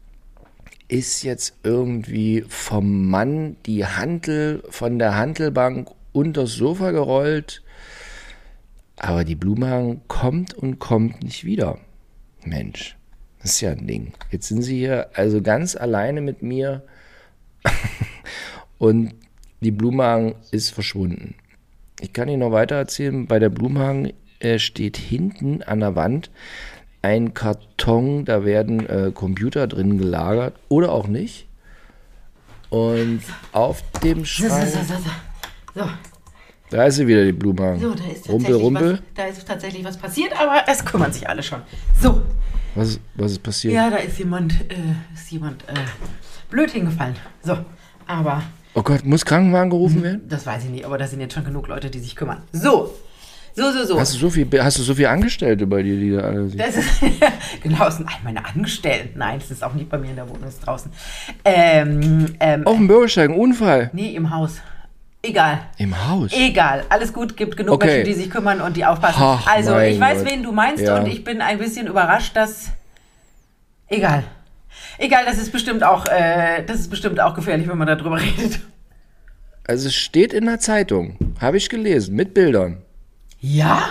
ist jetzt irgendwie vom Mann die Hantel von der Hantelbank unters Sofa gerollt? Aber die Blumhagen kommt und kommt nicht wieder. Mensch, das ist ja ein Ding. Jetzt sind sie hier also ganz alleine mit mir und die Blumhagen ist verschwunden. Ich kann Ihnen noch weiter erzählen. Bei der Blumhagen steht hinten an der Wand ein Karton, da werden Computer drin gelagert oder auch nicht. Und auf dem Schrank... So, Da ist sie wieder, die Blumhagen. so, da ist Rumpel, Rumpel. Da ist tatsächlich was passiert, aber es kümmern sich alle schon. So, Was ist passiert? ja, da ist jemand blöd hingefallen. So, aber Oh Gott, muss Krankenwagen gerufen werden? das weiß ich nicht, aber da sind jetzt schon genug Leute, die sich kümmern. So. Hast du so viel Angestellte bei dir, die da alle sind? Das ist, genau, das sind all meine Angestellten. Nein, das ist auch nicht bei mir in der Wohnung, das ist draußen. Auf dem Bürgersteig, ein Unfall. Nee, im Haus. Egal. Im Haus? Egal. Alles gut, gibt genug Okay. Menschen, die sich kümmern und die aufpassen. Ach, also, mein ich weiß, Gott. wen du meinst Ja. und ich bin ein bisschen überrascht, dass... Egal. Egal, das ist bestimmt auch gefährlich, wenn man darüber redet. Also es steht in der Zeitung, habe ich gelesen, mit Bildern. Ja?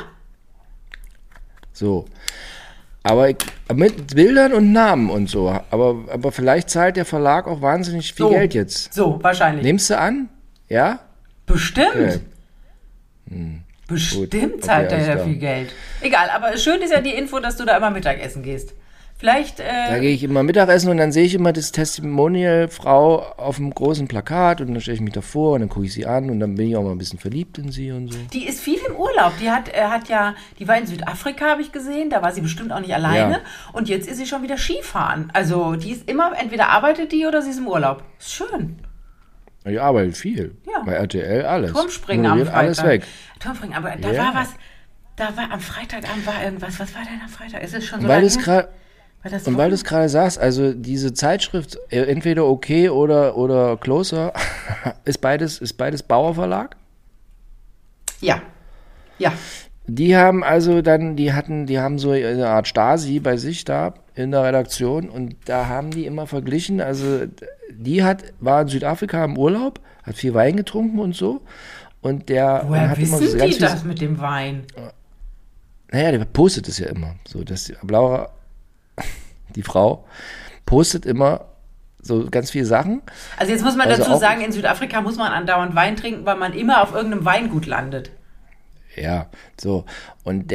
So. Aber mit Bildern und Namen und so. Aber vielleicht zahlt der Verlag auch wahnsinnig viel So. Geld jetzt. So, wahrscheinlich. Nimmst du an? Ja? Bestimmt. Okay. Bestimmt Gut. zahlt Okay, er ja alles klar. viel Geld. Egal, aber schön ist ja die Info, dass du da immer Mittagessen gehst. Vielleicht, Da gehe ich immer Mittagessen und dann sehe ich immer das Testimonial-Frau auf dem großen Plakat und dann stelle ich mich davor und dann gucke ich sie an und dann bin ich auch mal ein bisschen verliebt in sie und so. die ist viel im Urlaub. Die war in Südafrika, habe ich gesehen. Da war sie bestimmt auch nicht alleine. Ja. Und jetzt ist sie schon wieder Skifahren. Also die ist immer, entweder arbeitet die oder sie ist im Urlaub. Ist schön. Ich arbeite viel. Ja. Bei RTL alles. Turmspringen am Moderiert Freitag. alles weg. Turmspringen, aber da Ja. war was. Da war am Freitagabend war irgendwas. Was war denn am Freitag? Ist es schon so Weil lange du es her? gerade Und weil du es gerade sagst, also diese Zeitschrift, entweder Okay oder Closer, ist beides Bauer Verlag. Ja. Ja. Die haben die haben so eine Art Stasi bei sich da in der Redaktion und da haben die immer verglichen, also war in Südafrika im Urlaub, hat viel Wein getrunken und so und Woher hat immer wissen so die ganz viel, das mit dem Wein? naja, der postet es ja immer, so dass Laura, die Frau, postet immer so ganz viele Sachen. Also jetzt muss man Also dazu auch- sagen, in Südafrika muss man andauernd Wein trinken, weil man immer auf irgendeinem Weingut landet. Ja, so. Und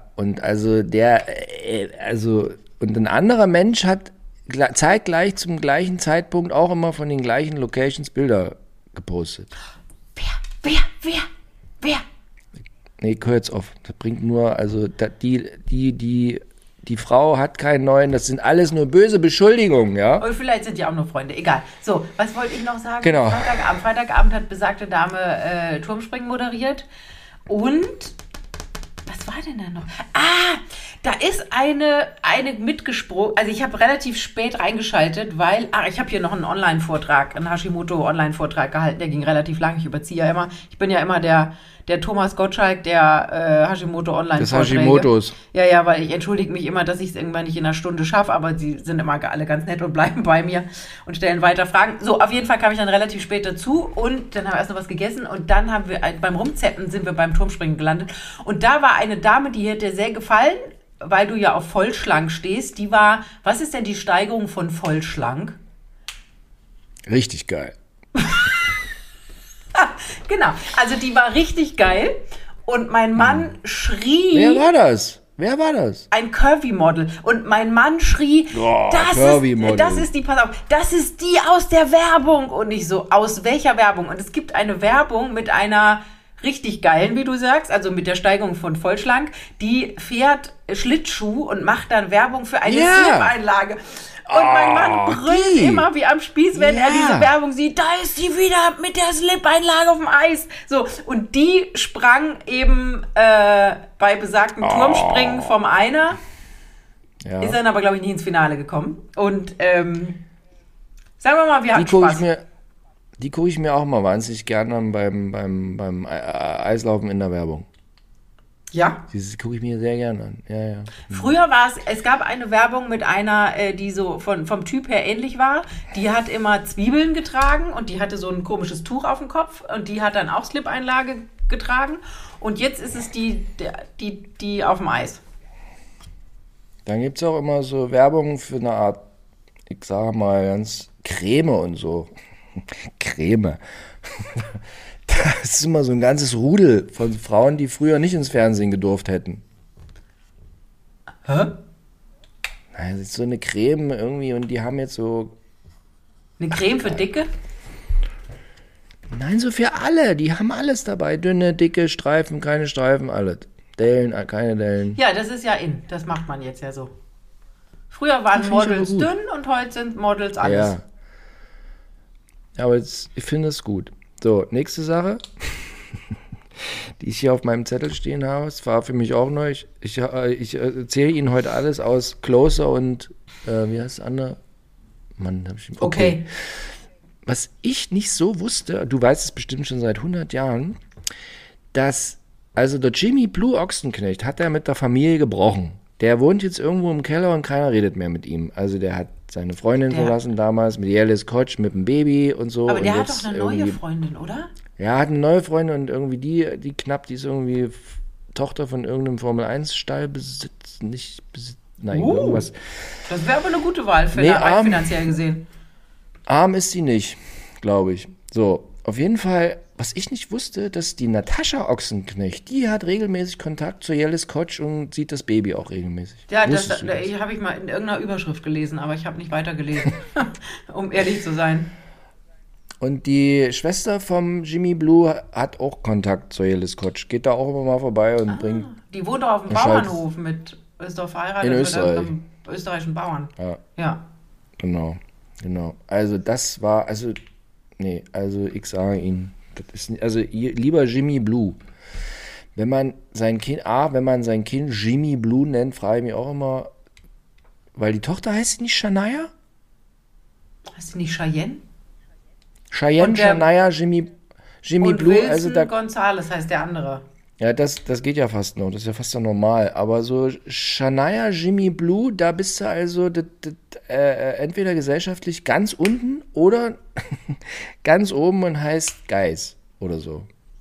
ein anderer Mensch hat zeitgleich zum gleichen Zeitpunkt auch immer von den gleichen Locations Bilder gepostet. Wer? Nee, hör jetzt auf. Das bringt nur, also die Frau hat keinen neuen, das sind alles nur böse Beschuldigungen, ja? Und vielleicht sind die auch nur Freunde, egal. So, was wollte ich noch sagen? Genau. Freitagabend hat besagte Dame Turmspringen moderiert. Und, was war denn da noch? Da ist eine mitgesprungen. Also ich habe relativ spät reingeschaltet, weil, ich habe hier noch einen Online-Vortrag, einen Hashimoto-Online-Vortrag gehalten, der ging relativ lang. Ich überziehe ja immer. Ich bin ja immer der Thomas Gottschalk, der Hashimoto-Online-Vorträge. Des Hashimotos. Ja, weil ich entschuldige mich immer, dass ich es irgendwann nicht in einer Stunde schaffe, aber sie sind immer alle ganz nett und bleiben bei mir und stellen weiter Fragen. So, auf jeden Fall kam ich dann relativ spät dazu und dann haben wir erst noch was gegessen und dann haben wir beim Rumzeppen sind wir beim Turmspringen gelandet und da war eine Dame, die hat dir sehr gefallen, weil du ja auf vollschlank stehst. Die war, was ist denn die Steigerung von vollschlank? Richtig geil. Genau, also die war richtig geil und mein Mann schrie... Wer war das? Ein Curvy-Model. Und mein Mann schrie, Oh, Curvy-Model. das ist die aus der Werbung. Und ich so, aus welcher Werbung? Und es gibt eine Werbung mit einer richtig geilen, wie du sagst, also mit der Steigerung von vollschlank, die fährt Schlittschuh und macht dann Werbung für eine Ja. Slip-Einlage. Und mein Mann brüllt die. immer wie am Spieß, wenn er Ja. diese Werbung sieht. Da ist sie wieder mit der Slip-Einlage auf dem Eis. So, und die sprang eben bei besagtem Turmspringen vom Einer. Ja. Ist dann aber, glaube ich, nicht ins Finale gekommen. Und sagen wir mal, wir hatten Spaß. Die gucke ich mir auch mal wahnsinnig gerne an beim Eislaufen in der Werbung. Ja. Dieses gucke ich mir sehr gerne an. Ja. Früher war es gab eine Werbung mit einer, die so vom Typ her ähnlich war. Die hat immer Zwiebeln getragen und die hatte so ein komisches Tuch auf dem Kopf und die hat dann auch Slip-Einlage getragen. Und jetzt ist es die auf dem Eis. Dann gibt es auch immer so Werbung für eine Art, ich sage mal, ganz Creme und so. Creme. Das ist immer so ein ganzes Rudel von Frauen, die früher nicht ins Fernsehen gedurft hätten. Hä? Nein, das ist so eine Creme irgendwie und die haben jetzt so... Eine Creme für Dicke? Nein, so für alle. Die haben alles dabei. Dünne, dicke, Streifen, keine Streifen, alles. Dellen, keine Dellen. Ja, das ist ja in. Das macht man jetzt ja so. Früher waren Models dünn und heute sind Models alles. Ja. Aber ich finde es gut. So, nächste Sache, die ich hier auf meinem Zettel stehen habe. Es war für mich auch neu. Ich erzähle Ihnen heute alles aus Closer und, wie heißt das andere? Mann, hab ich... Okay. Was ich nicht so wusste, du weißt es bestimmt schon seit 100 Jahren, dass, also der Jimmy Blue Ochsenknecht hat er mit der Familie gebrochen. Der wohnt jetzt irgendwo im Keller und keiner redet mehr mit ihm. Also der hat seine Freundin verlassen damals mit Jellis Kotsch, mit dem Baby und so. Aber der und hat doch eine neue Freundin, oder? Ja, hat eine neue Freundin und irgendwie die ist irgendwie Tochter von irgendeinem Formel-1-Stallbesitz, irgendwas. Das wäre aber eine gute Wahl für finanziell gesehen. Arm ist sie nicht, glaube ich. So, auf jeden Fall, was ich nicht wusste, dass die Natascha Ochsenknecht, die hat regelmäßig Kontakt zu Jellis Kotsch und sieht das Baby auch regelmäßig. Ja, das habe ich mal in irgendeiner Überschrift gelesen, aber ich habe nicht weiter gelesen, um ehrlich zu sein. Und die Schwester vom Jimmy Blue hat auch Kontakt zu Jellis Kotsch. Geht da auch immer mal vorbei und bringt... Die wohnt doch auf dem Bauernhof ist doch verheiratet in mit einem österreichischen Bauern. Ja. Genau. Also das war, also ich sage Ihnen, das ist, also lieber Jimmy Blue. Wenn man sein Kind Jimmy Blue nennt, frage ich mich auch immer, weil die Tochter heißt nicht Shania? Heißt sie nicht Cheyenne? Cheyenne, Shania, Jimmy und Blue. Wilson Also da, Gonzales heißt der andere. ja, das geht ja fast noch, das ist ja fast normal. Aber so Shania, Jimmy Blue, da bist du also entweder gesellschaftlich ganz unten oder ganz oben und heißt Geis oder so.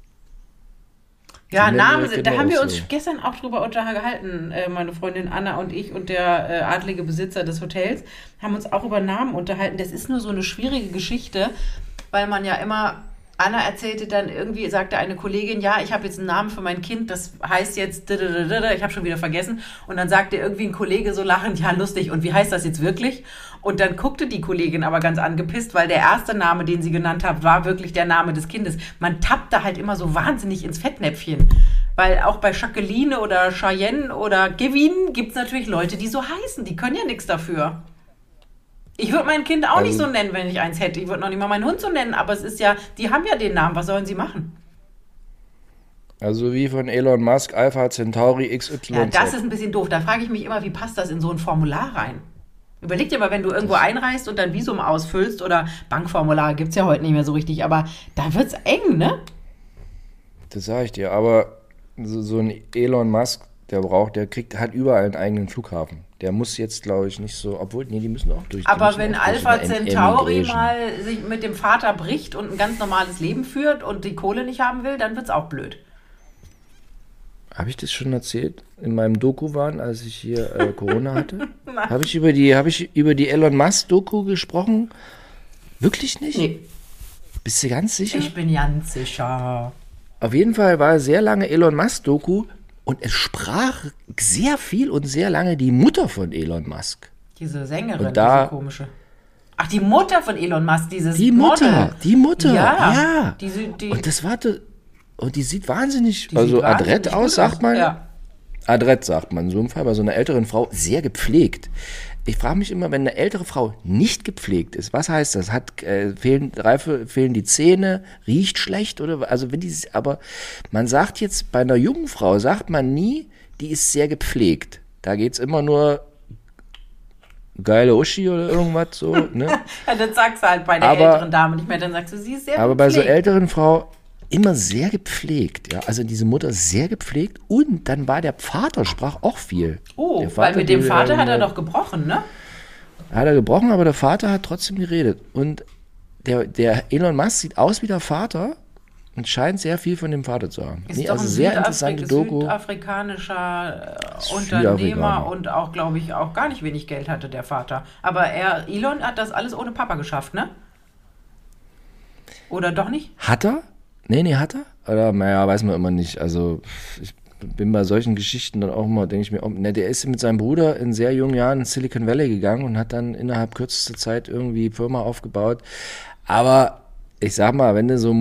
Ja, Namen, da haben wir uns gestern auch drüber unterhalten, meine Freundin Anna und ich und der adlige Besitzer des Hotels, haben uns auch über Namen unterhalten. Das ist nur so eine schwierige Geschichte, weil man ja immer... Anna erzählte dann irgendwie, sagte eine Kollegin, ja, ich habe jetzt einen Namen für mein Kind, das heißt jetzt, ich habe schon wieder vergessen. Und dann sagte irgendwie ein Kollege so lachend, ja, lustig, und wie heißt das jetzt wirklich? Und dann guckte die Kollegin aber ganz angepisst, weil der erste Name, den sie genannt hat, war wirklich der Name des Kindes. Man tappt da halt immer so wahnsinnig ins Fettnäpfchen. Weil auch bei Jacqueline oder Cheyenne oder Gevin gibt es natürlich Leute, die so heißen, die können ja nichts dafür. Ich würde mein Kind auch nicht so nennen, wenn ich eins hätte. Ich würde noch nicht mal meinen Hund so nennen, aber es ist ja, die haben ja den Namen, was sollen sie machen? Also wie von Elon Musk, Alpha Centauri XY. Ja, das ist ein bisschen doof. Da frage ich mich immer, wie passt das in so ein Formular rein? Überleg dir mal, wenn du irgendwo einreist und dein Visum ausfüllst oder Bankformular, gibt es ja heute nicht mehr so richtig, aber da wird es eng, ne? Das sage ich dir, aber so ein Elon Musk, hat überall einen eigenen Flughafen. Der muss jetzt, glaube ich, nicht so, obwohl, nee, die müssen auch durch. Aber wenn Alpha Centauri mal sich mit dem Vater bricht und ein ganz normales Leben führt und die Kohle nicht haben will, dann wird es auch blöd. Habe ich das schon erzählt? In meinem Doku waren, als ich hier Corona hatte? Habe ich über die Elon Musk Doku gesprochen? Wirklich nicht? Nee. Bist du ganz sicher? Ich bin ganz sicher. Auf jeden Fall war sehr lange Elon Musk Doku und es sprach sehr viel und sehr lange die Mutter von Elon Musk. Diese Sängerin, diese komische. Ach, die Mutter von Elon Musk, Die Mutter, ja. Die, und das war... Und die sieht wahnsinnig, adrett aus, sagt man. Ja. Adrett, sagt man in so einem Fall, bei so einer älteren Frau, sehr gepflegt. Ich frage mich immer, wenn eine ältere Frau nicht gepflegt ist, was heißt das? Fehlen die Zähne, riecht schlecht oder, also wenn die, aber man sagt jetzt, bei einer jungen Frau sagt man nie, die ist sehr gepflegt. Da geht's immer nur geile Uschi oder irgendwas so, ne? Ja, das sagst du halt bei der älteren Dame nicht mehr, dann sagst du, sie ist sehr gepflegt. Aber bei so älteren Frau immer sehr gepflegt, ja, also diese Mutter sehr gepflegt und dann war der Vater, sprach auch viel. Oh, weil mit dem Vater hat er doch gebrochen, ne? Hat er gebrochen, aber der Vater hat trotzdem geredet und der Elon Musk sieht aus wie der Vater und scheint sehr viel von dem Vater zu haben. Ist doch also ein sehr interessante Doku. Südafrikanischer Unternehmer und auch, glaube ich, auch gar nicht wenig Geld hatte der Vater. Aber Elon hat das alles ohne Papa geschafft, ne? Oder doch nicht? Hat er? Nee, hat er? Oder, naja, weiß man immer nicht. Also, ich bin bei solchen Geschichten dann auch immer, denke ich mir, der ist mit seinem Bruder in sehr jungen Jahren in Silicon Valley gegangen und hat dann innerhalb kürzester Zeit irgendwie Firma aufgebaut. Aber ich sag mal,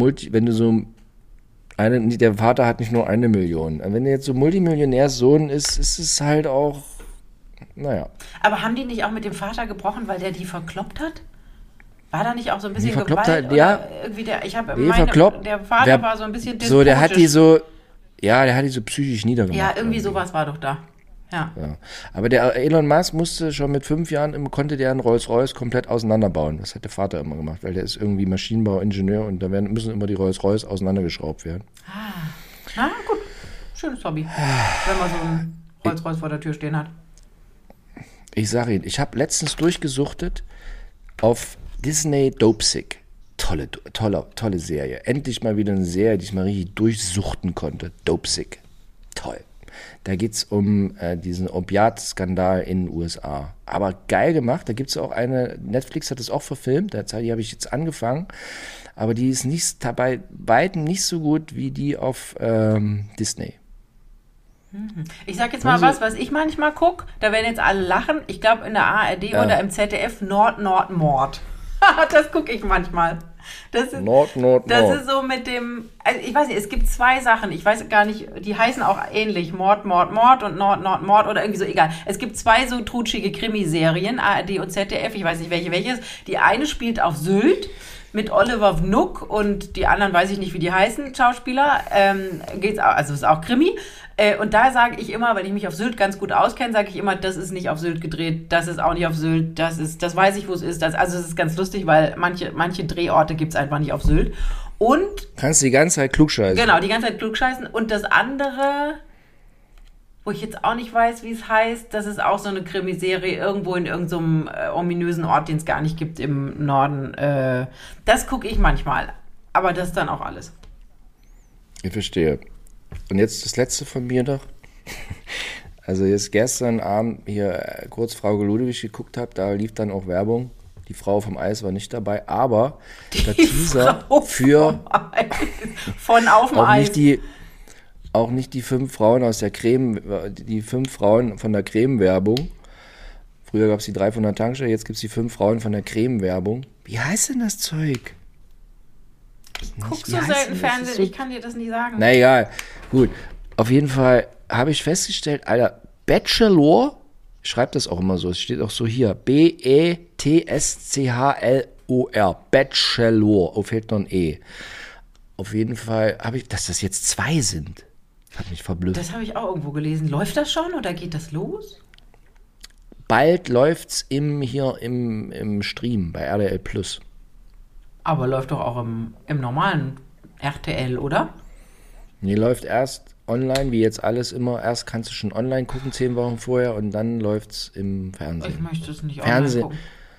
der Vater hat nicht nur 1 Million. Wenn er jetzt so Multimillionärssohn ist, ist es halt auch, naja. Aber haben die nicht auch mit dem Vater gebrochen, weil der die verkloppt hat? War da nicht auch so ein bisschen verkloppt Gewalt? hat, ja. Irgendwie der Vater war so ein bisschen despotisch. So, der hat die so psychisch niedergemacht. Ja, irgendwie sowas war doch da. Ja. Aber der Elon Musk musste schon mit 5 Jahren, konnte der einen Rolls-Royce komplett auseinanderbauen. Das hat der Vater immer gemacht, weil der ist irgendwie Maschinenbauingenieur und da müssen immer die Rolls-Royce auseinandergeschraubt werden. Na gut, schönes Hobby, wenn man so einen Rolls-Royce vor der Tür stehen hat. Ich sage Ihnen, ich habe letztens durchgesuchtet auf Disney Dopesick. Tolle Serie. Endlich mal wieder eine Serie, die ich mal richtig durchsuchten konnte. Dopesick. Toll. Da geht es um diesen Opiatskandal in den USA. Aber geil gemacht. Da gibt es auch eine, Netflix hat es auch verfilmt, die habe ich jetzt angefangen. Aber die ist bei weitem nicht so gut wie die auf Disney. Ich sag jetzt mal was ich manchmal gucke. Da werden jetzt alle lachen. Ich glaube in der ARD oder im ZDF Mord. Das gucke ich manchmal. Das ist so mit dem, also ich weiß nicht, es gibt 2 Sachen, ich weiß gar nicht, die heißen auch ähnlich, Mord und Mord oder irgendwie so, egal. Es gibt 2 so trutschige Krimiserien, ARD und ZDF, ich weiß nicht welches. Die eine spielt auf Sylt mit Oliver Wnuck und die anderen weiß ich nicht, wie die heißen, Schauspieler, also ist auch Krimi. Und da sage ich immer, weil ich mich auf Sylt ganz gut auskenne, sage ich immer, das ist nicht auf Sylt gedreht, das ist auch nicht auf Sylt, das weiß ich, wo es ist. Also es ist ganz lustig, weil manche Drehorte gibt es einfach nicht auf Sylt. Und kannst die ganze Zeit klugscheißen. Genau, die ganze Zeit klugscheißen. Und das andere, wo ich jetzt auch nicht weiß, wie es heißt, das ist auch so eine Krimiserie irgendwo in irgendeinem ominösen Ort, den es gar nicht gibt im Norden. Das gucke ich manchmal. Aber das ist dann auch alles. Ich verstehe. Und jetzt das Letzte von mir noch. Also jetzt gestern Abend hier kurz Frau Ludewig geguckt habe, da lief dann auch Werbung. Die Frau vom Eis war nicht dabei, aber der Teaser für von auf dem Eis. Auch nicht die 5 Frauen aus der Creme, die 5 Frauen von der Creme-Werbung. Früher gab es die 3 von der Tankstelle, jetzt gibt es die 5 Frauen von der Creme-Werbung. Wie heißt denn das Zeug? Ich gucke so selten Fernsehen, ich kann dir das nicht sagen. Na egal, gut. Auf jeden Fall habe ich festgestellt, Alter, Bachelor, ich schreibe das auch immer so, es steht auch so hier, B-E-T-S-C-H-L-O-R, Bachelor, fehlt noch ein E. Auf jeden Fall habe ich, dass das jetzt 2 sind. Hat mich verblüfft. Das habe ich auch irgendwo gelesen. Läuft das schon oder geht das los? Bald läuft's im Stream bei RTL Plus. Aber läuft doch auch im normalen RTL, oder? Nee, läuft erst online, wie jetzt alles immer. Erst kannst du schon online gucken, 10 Wochen vorher, und dann läuft's im Fernsehen. Ich möchte es nicht online gucken.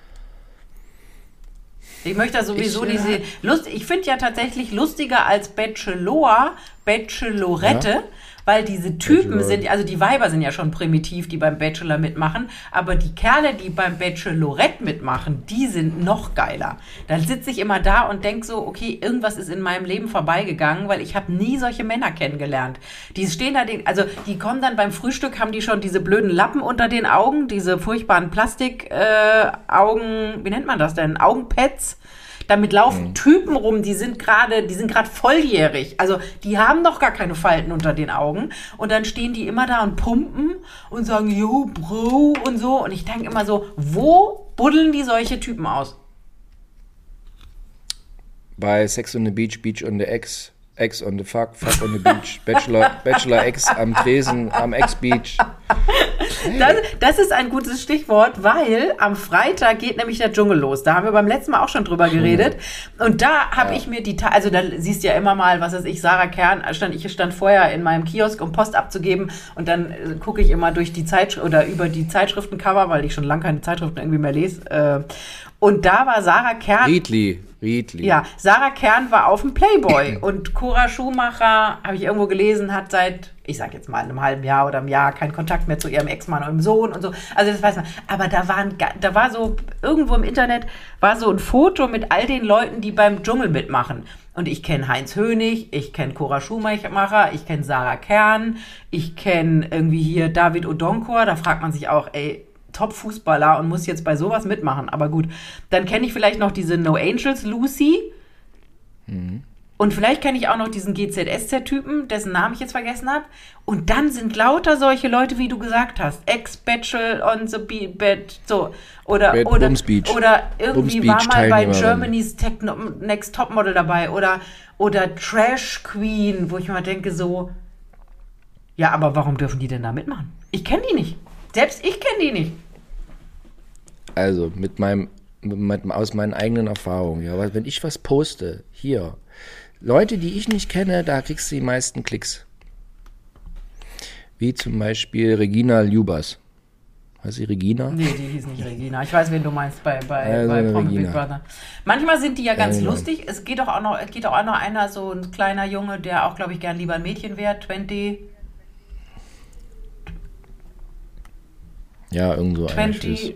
Ich möchte da sowieso diese ich finde ja tatsächlich lustiger als Bachelorette, ja? Weil diese Typen sind, also die Weiber sind ja schon primitiv, die beim Bachelor mitmachen, aber die Kerle, die beim Bachelorette mitmachen, die sind noch geiler. Da sitze ich immer da und denke so, okay, irgendwas ist in meinem Leben vorbeigegangen, weil ich habe nie solche Männer kennengelernt. Die stehen da, die kommen dann beim Frühstück, haben die schon diese blöden Lappen unter den Augen, diese furchtbaren Plastik-Augen, wie nennt man das denn? Augenpads. Damit laufen Typen rum, die sind gerade volljährig. Also die haben doch gar keine Falten unter den Augen. Und dann stehen die immer da und pumpen und sagen, yo, Bro und so. Und ich denke immer so, wo buddeln die solche Typen aus? Bei Sex on the Beach, Beach on the X, X on the Fuck, Fuck on the Beach, Bachelor X am Tresen, am X-Beach. Das ist ein gutes Stichwort, weil am Freitag geht nämlich der Dschungel los. Da haben wir beim letzten Mal auch schon drüber geredet. Und da habe ich mir also da siehst du ja immer mal, was weiß ich, Sarah Kern, ich stand vorher in meinem Kiosk, um Post abzugeben, und dann gucke ich immer durch die über die Zeitschriftencover, weil ich schon lange keine Zeitschriften irgendwie mehr lese. Und da war Sarah Kern. Riedli. Ja, Sarah Kern war auf dem Playboy und Cora Schumacher, habe ich irgendwo gelesen, hat seit, ich sag jetzt mal, einem halben Jahr oder einem Jahr keinen Kontakt mehr zu ihrem Ex-Mann und dem Sohn und so. Also das weiß man. Aber da war so, irgendwo im Internet war so ein Foto mit all den Leuten, die beim Dschungel mitmachen. Und ich kenne Heinz Hönig, ich kenne Cora Schumacher, ich kenne Sarah Kern, ich kenne irgendwie hier David Odonkor. Da fragt man sich auch, ey, Top-Fußballer und muss jetzt bei sowas mitmachen. Aber gut, dann kenne ich vielleicht noch diese No Angels Lucy. Und vielleicht kenne ich auch noch diesen GZSZ-Typen, dessen Namen ich jetzt vergessen habe. Und dann sind lauter solche Leute, wie du gesagt hast. Ex-Bachelor on the Bed, so. Oder Bums Beach. irgendwie Bums war Beach mal bei Teilnehmerin. Germany's Next Topmodel dabei. Oder Trash Queen, wo ich mal denke so, ja, aber warum dürfen die denn da mitmachen? Ich kenne die nicht. Selbst ich kenne die nicht. Also, aus meinen eigenen Erfahrungen, ja, weil wenn ich was poste, hier, Leute, die ich nicht kenne, da kriegst du die meisten Klicks. Wie zum Beispiel Regina Ljubas. Heißt sie Regina? Nee, die hieß nicht Regina. Ich weiß, wen du meinst bei eine Promi Big Regina. Brother. Manchmal sind die ja ganz genau. lustig. Es geht auch noch einer, so ein kleiner Junge, der auch, glaube ich, gern lieber ein Mädchen wäre. 20, Ja, irgend so einer Schiss.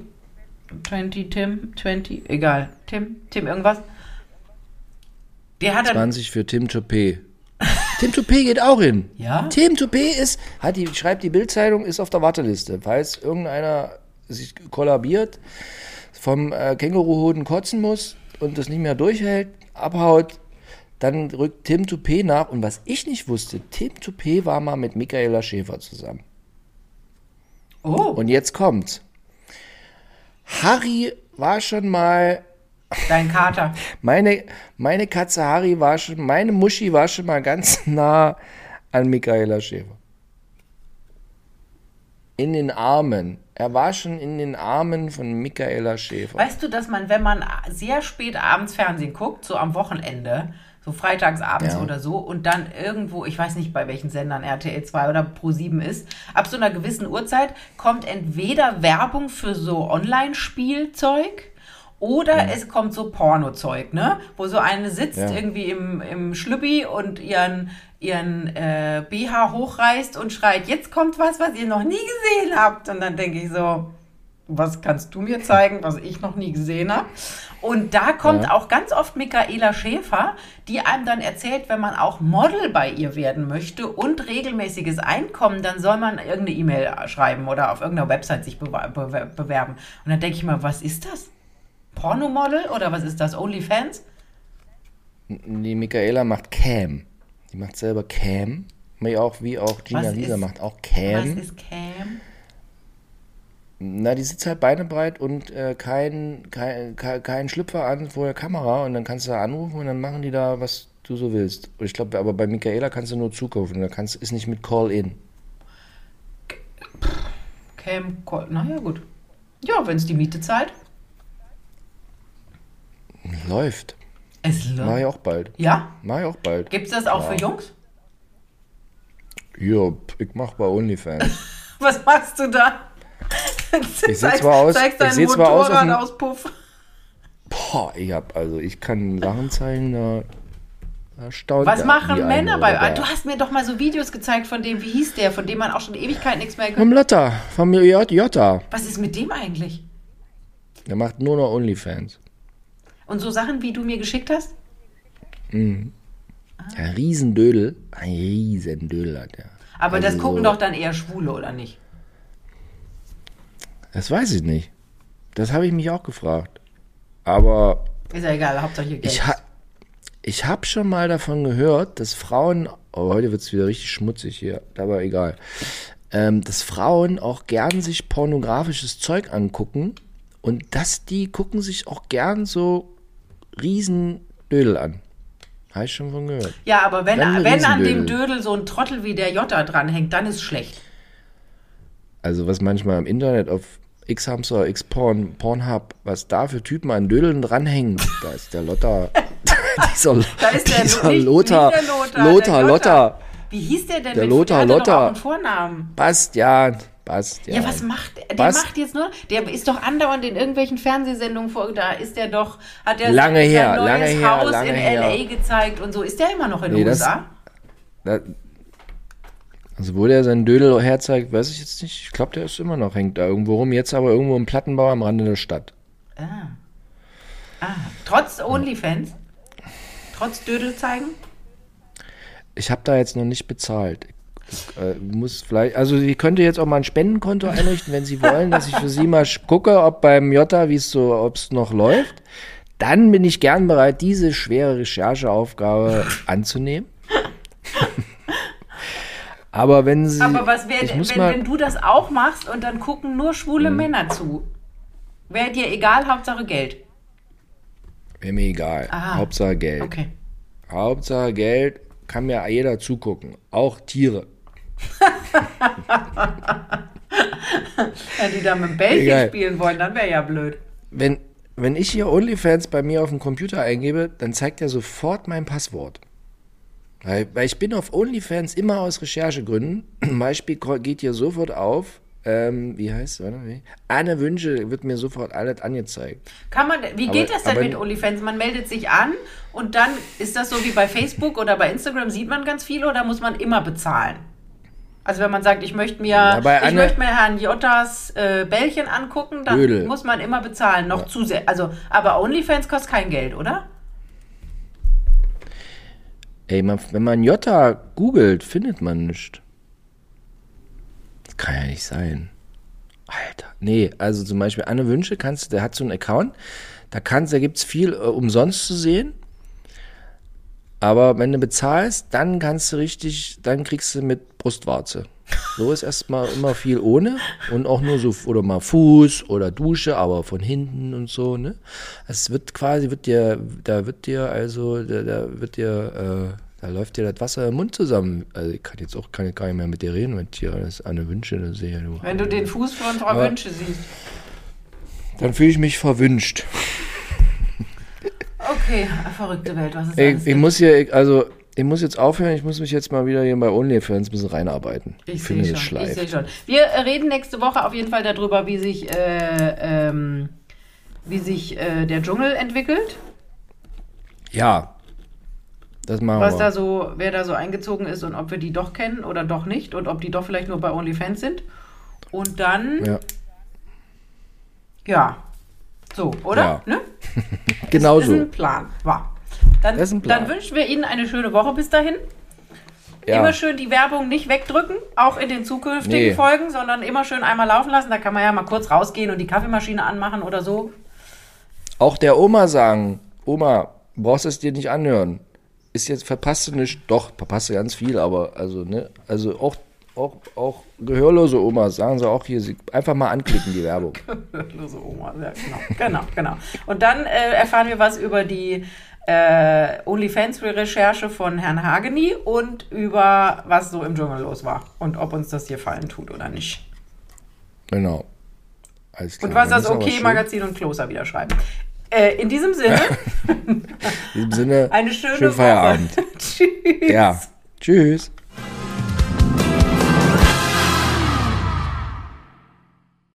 20, egal. Tim irgendwas. Der hat dann, 20 für Tim Toupé. Tim Toupé geht auch hin. Ja? Tim Toupé schreibt die Bild-Zeitung, ist auf der Warteliste. Falls irgendeiner sich kollabiert, vom Känguruhoden kotzen muss und das nicht mehr durchhält, abhaut, dann rückt Tim Toupé nach. Und was ich nicht wusste, Tim Toupé war mal mit Michaela Schäfer zusammen. oh, Und jetzt kommt's. Harry war schon mal, dein Kater. meine Katze Harry meine Muschi war schon mal ganz nah an Michaela Schäfer. In den Armen. Er war schon in den Armen von Michaela Schäfer. Weißt du, dass man, wenn man sehr spät abends Fernsehen guckt, so am Wochenende, so freitags abends Ja. oder so, und dann irgendwo, ich weiß nicht, bei welchen Sendern RTL 2 oder Pro7 ist, ab so einer gewissen Uhrzeit kommt entweder Werbung für so Online-Spielzeug oder es kommt so Pornozeug, ne? Wo so eine sitzt Ja. irgendwie im Schlüppi und ihren BH hochreißt und schreit, jetzt kommt was ihr noch nie gesehen habt. Und dann denke ich so, was kannst du mir zeigen, was ich noch nie gesehen habe? Und da kommt auch ganz oft Michaela Schäfer, die einem dann erzählt, wenn man auch Model bei ihr werden möchte und regelmäßiges Einkommen, dann soll man irgendeine E-Mail schreiben oder auf irgendeiner Website sich bewerben. Und dann denke ich mal, was ist das? Pornomodel oder was ist das? OnlyFans? Die Michaela macht Cam. Die macht selber Cam. Wie auch Gina Was Lisa ist- macht auch Was Cam. ist Cam? Na, die sitzt halt beinebreit und kein Schlüpfer an vor der Kamera und dann kannst du da anrufen und dann machen die da, was du so willst. Und ich glaube, aber bei Michaela kannst du nur zukaufen. Ist nicht mit Call-In. Naja, gut. Ja, wenn es die Miete zahlt. Läuft. Es Mach läuft. ich auch bald. Ja? Mach ich auch bald. Gibt es das auch für Jungs? Ja, ich mach bei OnlyFans. Was machst du da? seh zwar aus- zeigst ich deinen seh zwar aus auf dem- Motorradauspuff. Boah, ich kann Sachen zeigen, da staunt Was der- machen die Männer eine bei... oder der. Du hast mir doch mal so Videos gezeigt von dem, wie hieß der, von dem man auch schon Ewigkeit nichts mehr gehört. Vom Lotta, vom Jota. Was ist mit dem eigentlich? Der macht nur noch OnlyFans. Und so Sachen, wie du mir geschickt hast? Ein Riesendödel. Ein Riesendödel hat er. Aber Also das gucken so- doch dann eher Schwule, oder nicht? Das weiß ich nicht. Das habe ich mich auch gefragt. Aber Ist ja egal, Hauptsache hier Geld. ich habe schon mal davon gehört, dass Frauen, heute wird es wieder richtig schmutzig hier, aber egal, dass Frauen auch gern sich pornografisches Zeug angucken und dass die gucken sich auch gern so Riesendödel an. Habe ich schon von gehört. Ja, aber wenn Dann ein an dem Riesendödel. Dödel so ein Trottel wie der Jota dranhängt, dann ist schlecht. Also was manchmal im Internet auf X-Hamster, Pornhub, was da für Typen an Dödeln dranhängen, da ist der Lotta, Da ist der dieser nicht Lothar, der Lothar. Lothar, Wie hieß der denn? Der mit- Lothar, der hatte doch Lothar. auch einen Vornamen. Bastian. Ja, was macht der? Der Was? macht jetzt nur, der ist doch andauernd in irgendwelchen Fernsehsendungen vor, da ist der doch, hat er Lange sein her, neues lange her, Haus lange in her. L.A. gezeigt und so. Ist der immer noch in Nee, den das- USA? Also wo der seinen Dödel herzeigt, weiß ich jetzt nicht. Ich glaube, der ist immer noch, hängt da irgendwo rum. Jetzt aber irgendwo im Plattenbau am Rande der Stadt. Trotz OnlyFans? Trotz Dödel zeigen? Ich habe da jetzt noch nicht bezahlt. Muss vielleicht, also sie könnte jetzt auch mal ein Spendenkonto einrichten, wenn Sie wollen, dass ich für Sie mal gucke, ob beim Jota, ob es noch läuft. Dann bin ich gern bereit, diese schwere Rechercheaufgabe anzunehmen. Aber wenn Sie... Aber was wäre, wenn du das auch machst und dann gucken nur schwule Männer zu? Wäre dir egal, Hauptsache Geld? Wäre mir egal. Aha. Hauptsache Geld. Okay. Hauptsache Geld, kann mir jeder zugucken. Auch Tiere. Wenn die da mit dem Bällchen Egal. spielen wollen, dann wäre ja blöd. Wenn ich hier OnlyFans bei mir auf dem Computer eingebe, dann zeigt er sofort mein Passwort. Weil ich bin auf OnlyFans immer aus Recherchegründen. Zum Beispiel geht hier sofort auf, wie heißt es? Anne Wünsche wird mir sofort alles angezeigt. Wie geht das denn mit OnlyFans? Man meldet sich an und dann ist das so wie bei Facebook oder bei Instagram, sieht man ganz viel oder muss man immer bezahlen? Also wenn man sagt, ich möchte mir Herrn Jottas Bällchen angucken, dann muss man immer bezahlen, noch zusätzlich. Also, aber OnlyFans kostet kein Geld, oder? Ey, wenn man Jotta googelt, findet man nichts. Das kann ja nicht sein. Alter. Nee, also zum Beispiel Anne Wünsche, der hat so einen Account, da gibt es viel umsonst zu sehen. Aber wenn du bezahlst, dann kriegst du mit Brustwarze. So ist erstmal immer viel ohne und auch nur so, oder mal Fuß oder Dusche, aber von hinten und so, ne? Es wird quasi, da läuft dir das Wasser im Mund zusammen. Also ich kann jetzt gar nicht mehr mit dir reden, wenn ich hier alles Anne Wünsche sehe. Wenn du den Fuß von Frau Wünsche siehst. Dann fühle ich mich verwünscht. Okay, verrückte Welt, was ist das? Ich muss jetzt aufhören, ich muss mich jetzt mal wieder hier bei OnlyFans ein bisschen reinarbeiten. Ich sehe schon. Wir reden nächste Woche auf jeden Fall darüber, wie sich der Dschungel entwickelt. Ja, das machen wir. Wer da so eingezogen ist und ob wir die doch kennen oder doch nicht und ob die doch vielleicht nur bei OnlyFans sind. Und dann, ja. So, oder? Ja. Ne? Genau das so. Ist ein Plan. Dann wünschen wir Ihnen eine schöne Woche bis dahin. Ja. Immer schön die Werbung nicht wegdrücken, auch in den zukünftigen Folgen, sondern immer schön einmal laufen lassen. Da kann man ja mal kurz rausgehen und die Kaffeemaschine anmachen oder so. Auch der Oma sagen, Oma, brauchst es dir nicht anhören. Verpasst du nicht, doch, verpasst du ganz viel, aber auch gehörlose Omas, sagen sie auch hier, einfach mal anklicken, die Werbung. Gehörlose Omas, ja, genau. Und dann erfahren wir was über die OnlyFans-Recherche von Herrn Hageni und über was so im Dschungel los war und ob uns das hier fallen tut oder nicht. Genau. Alles klar. Und was das OK-Magazin und Kloster wieder schreiben. In diesem Sinne, eine schöne Woche. Feierabend. Tschüss. Ja, tschüss.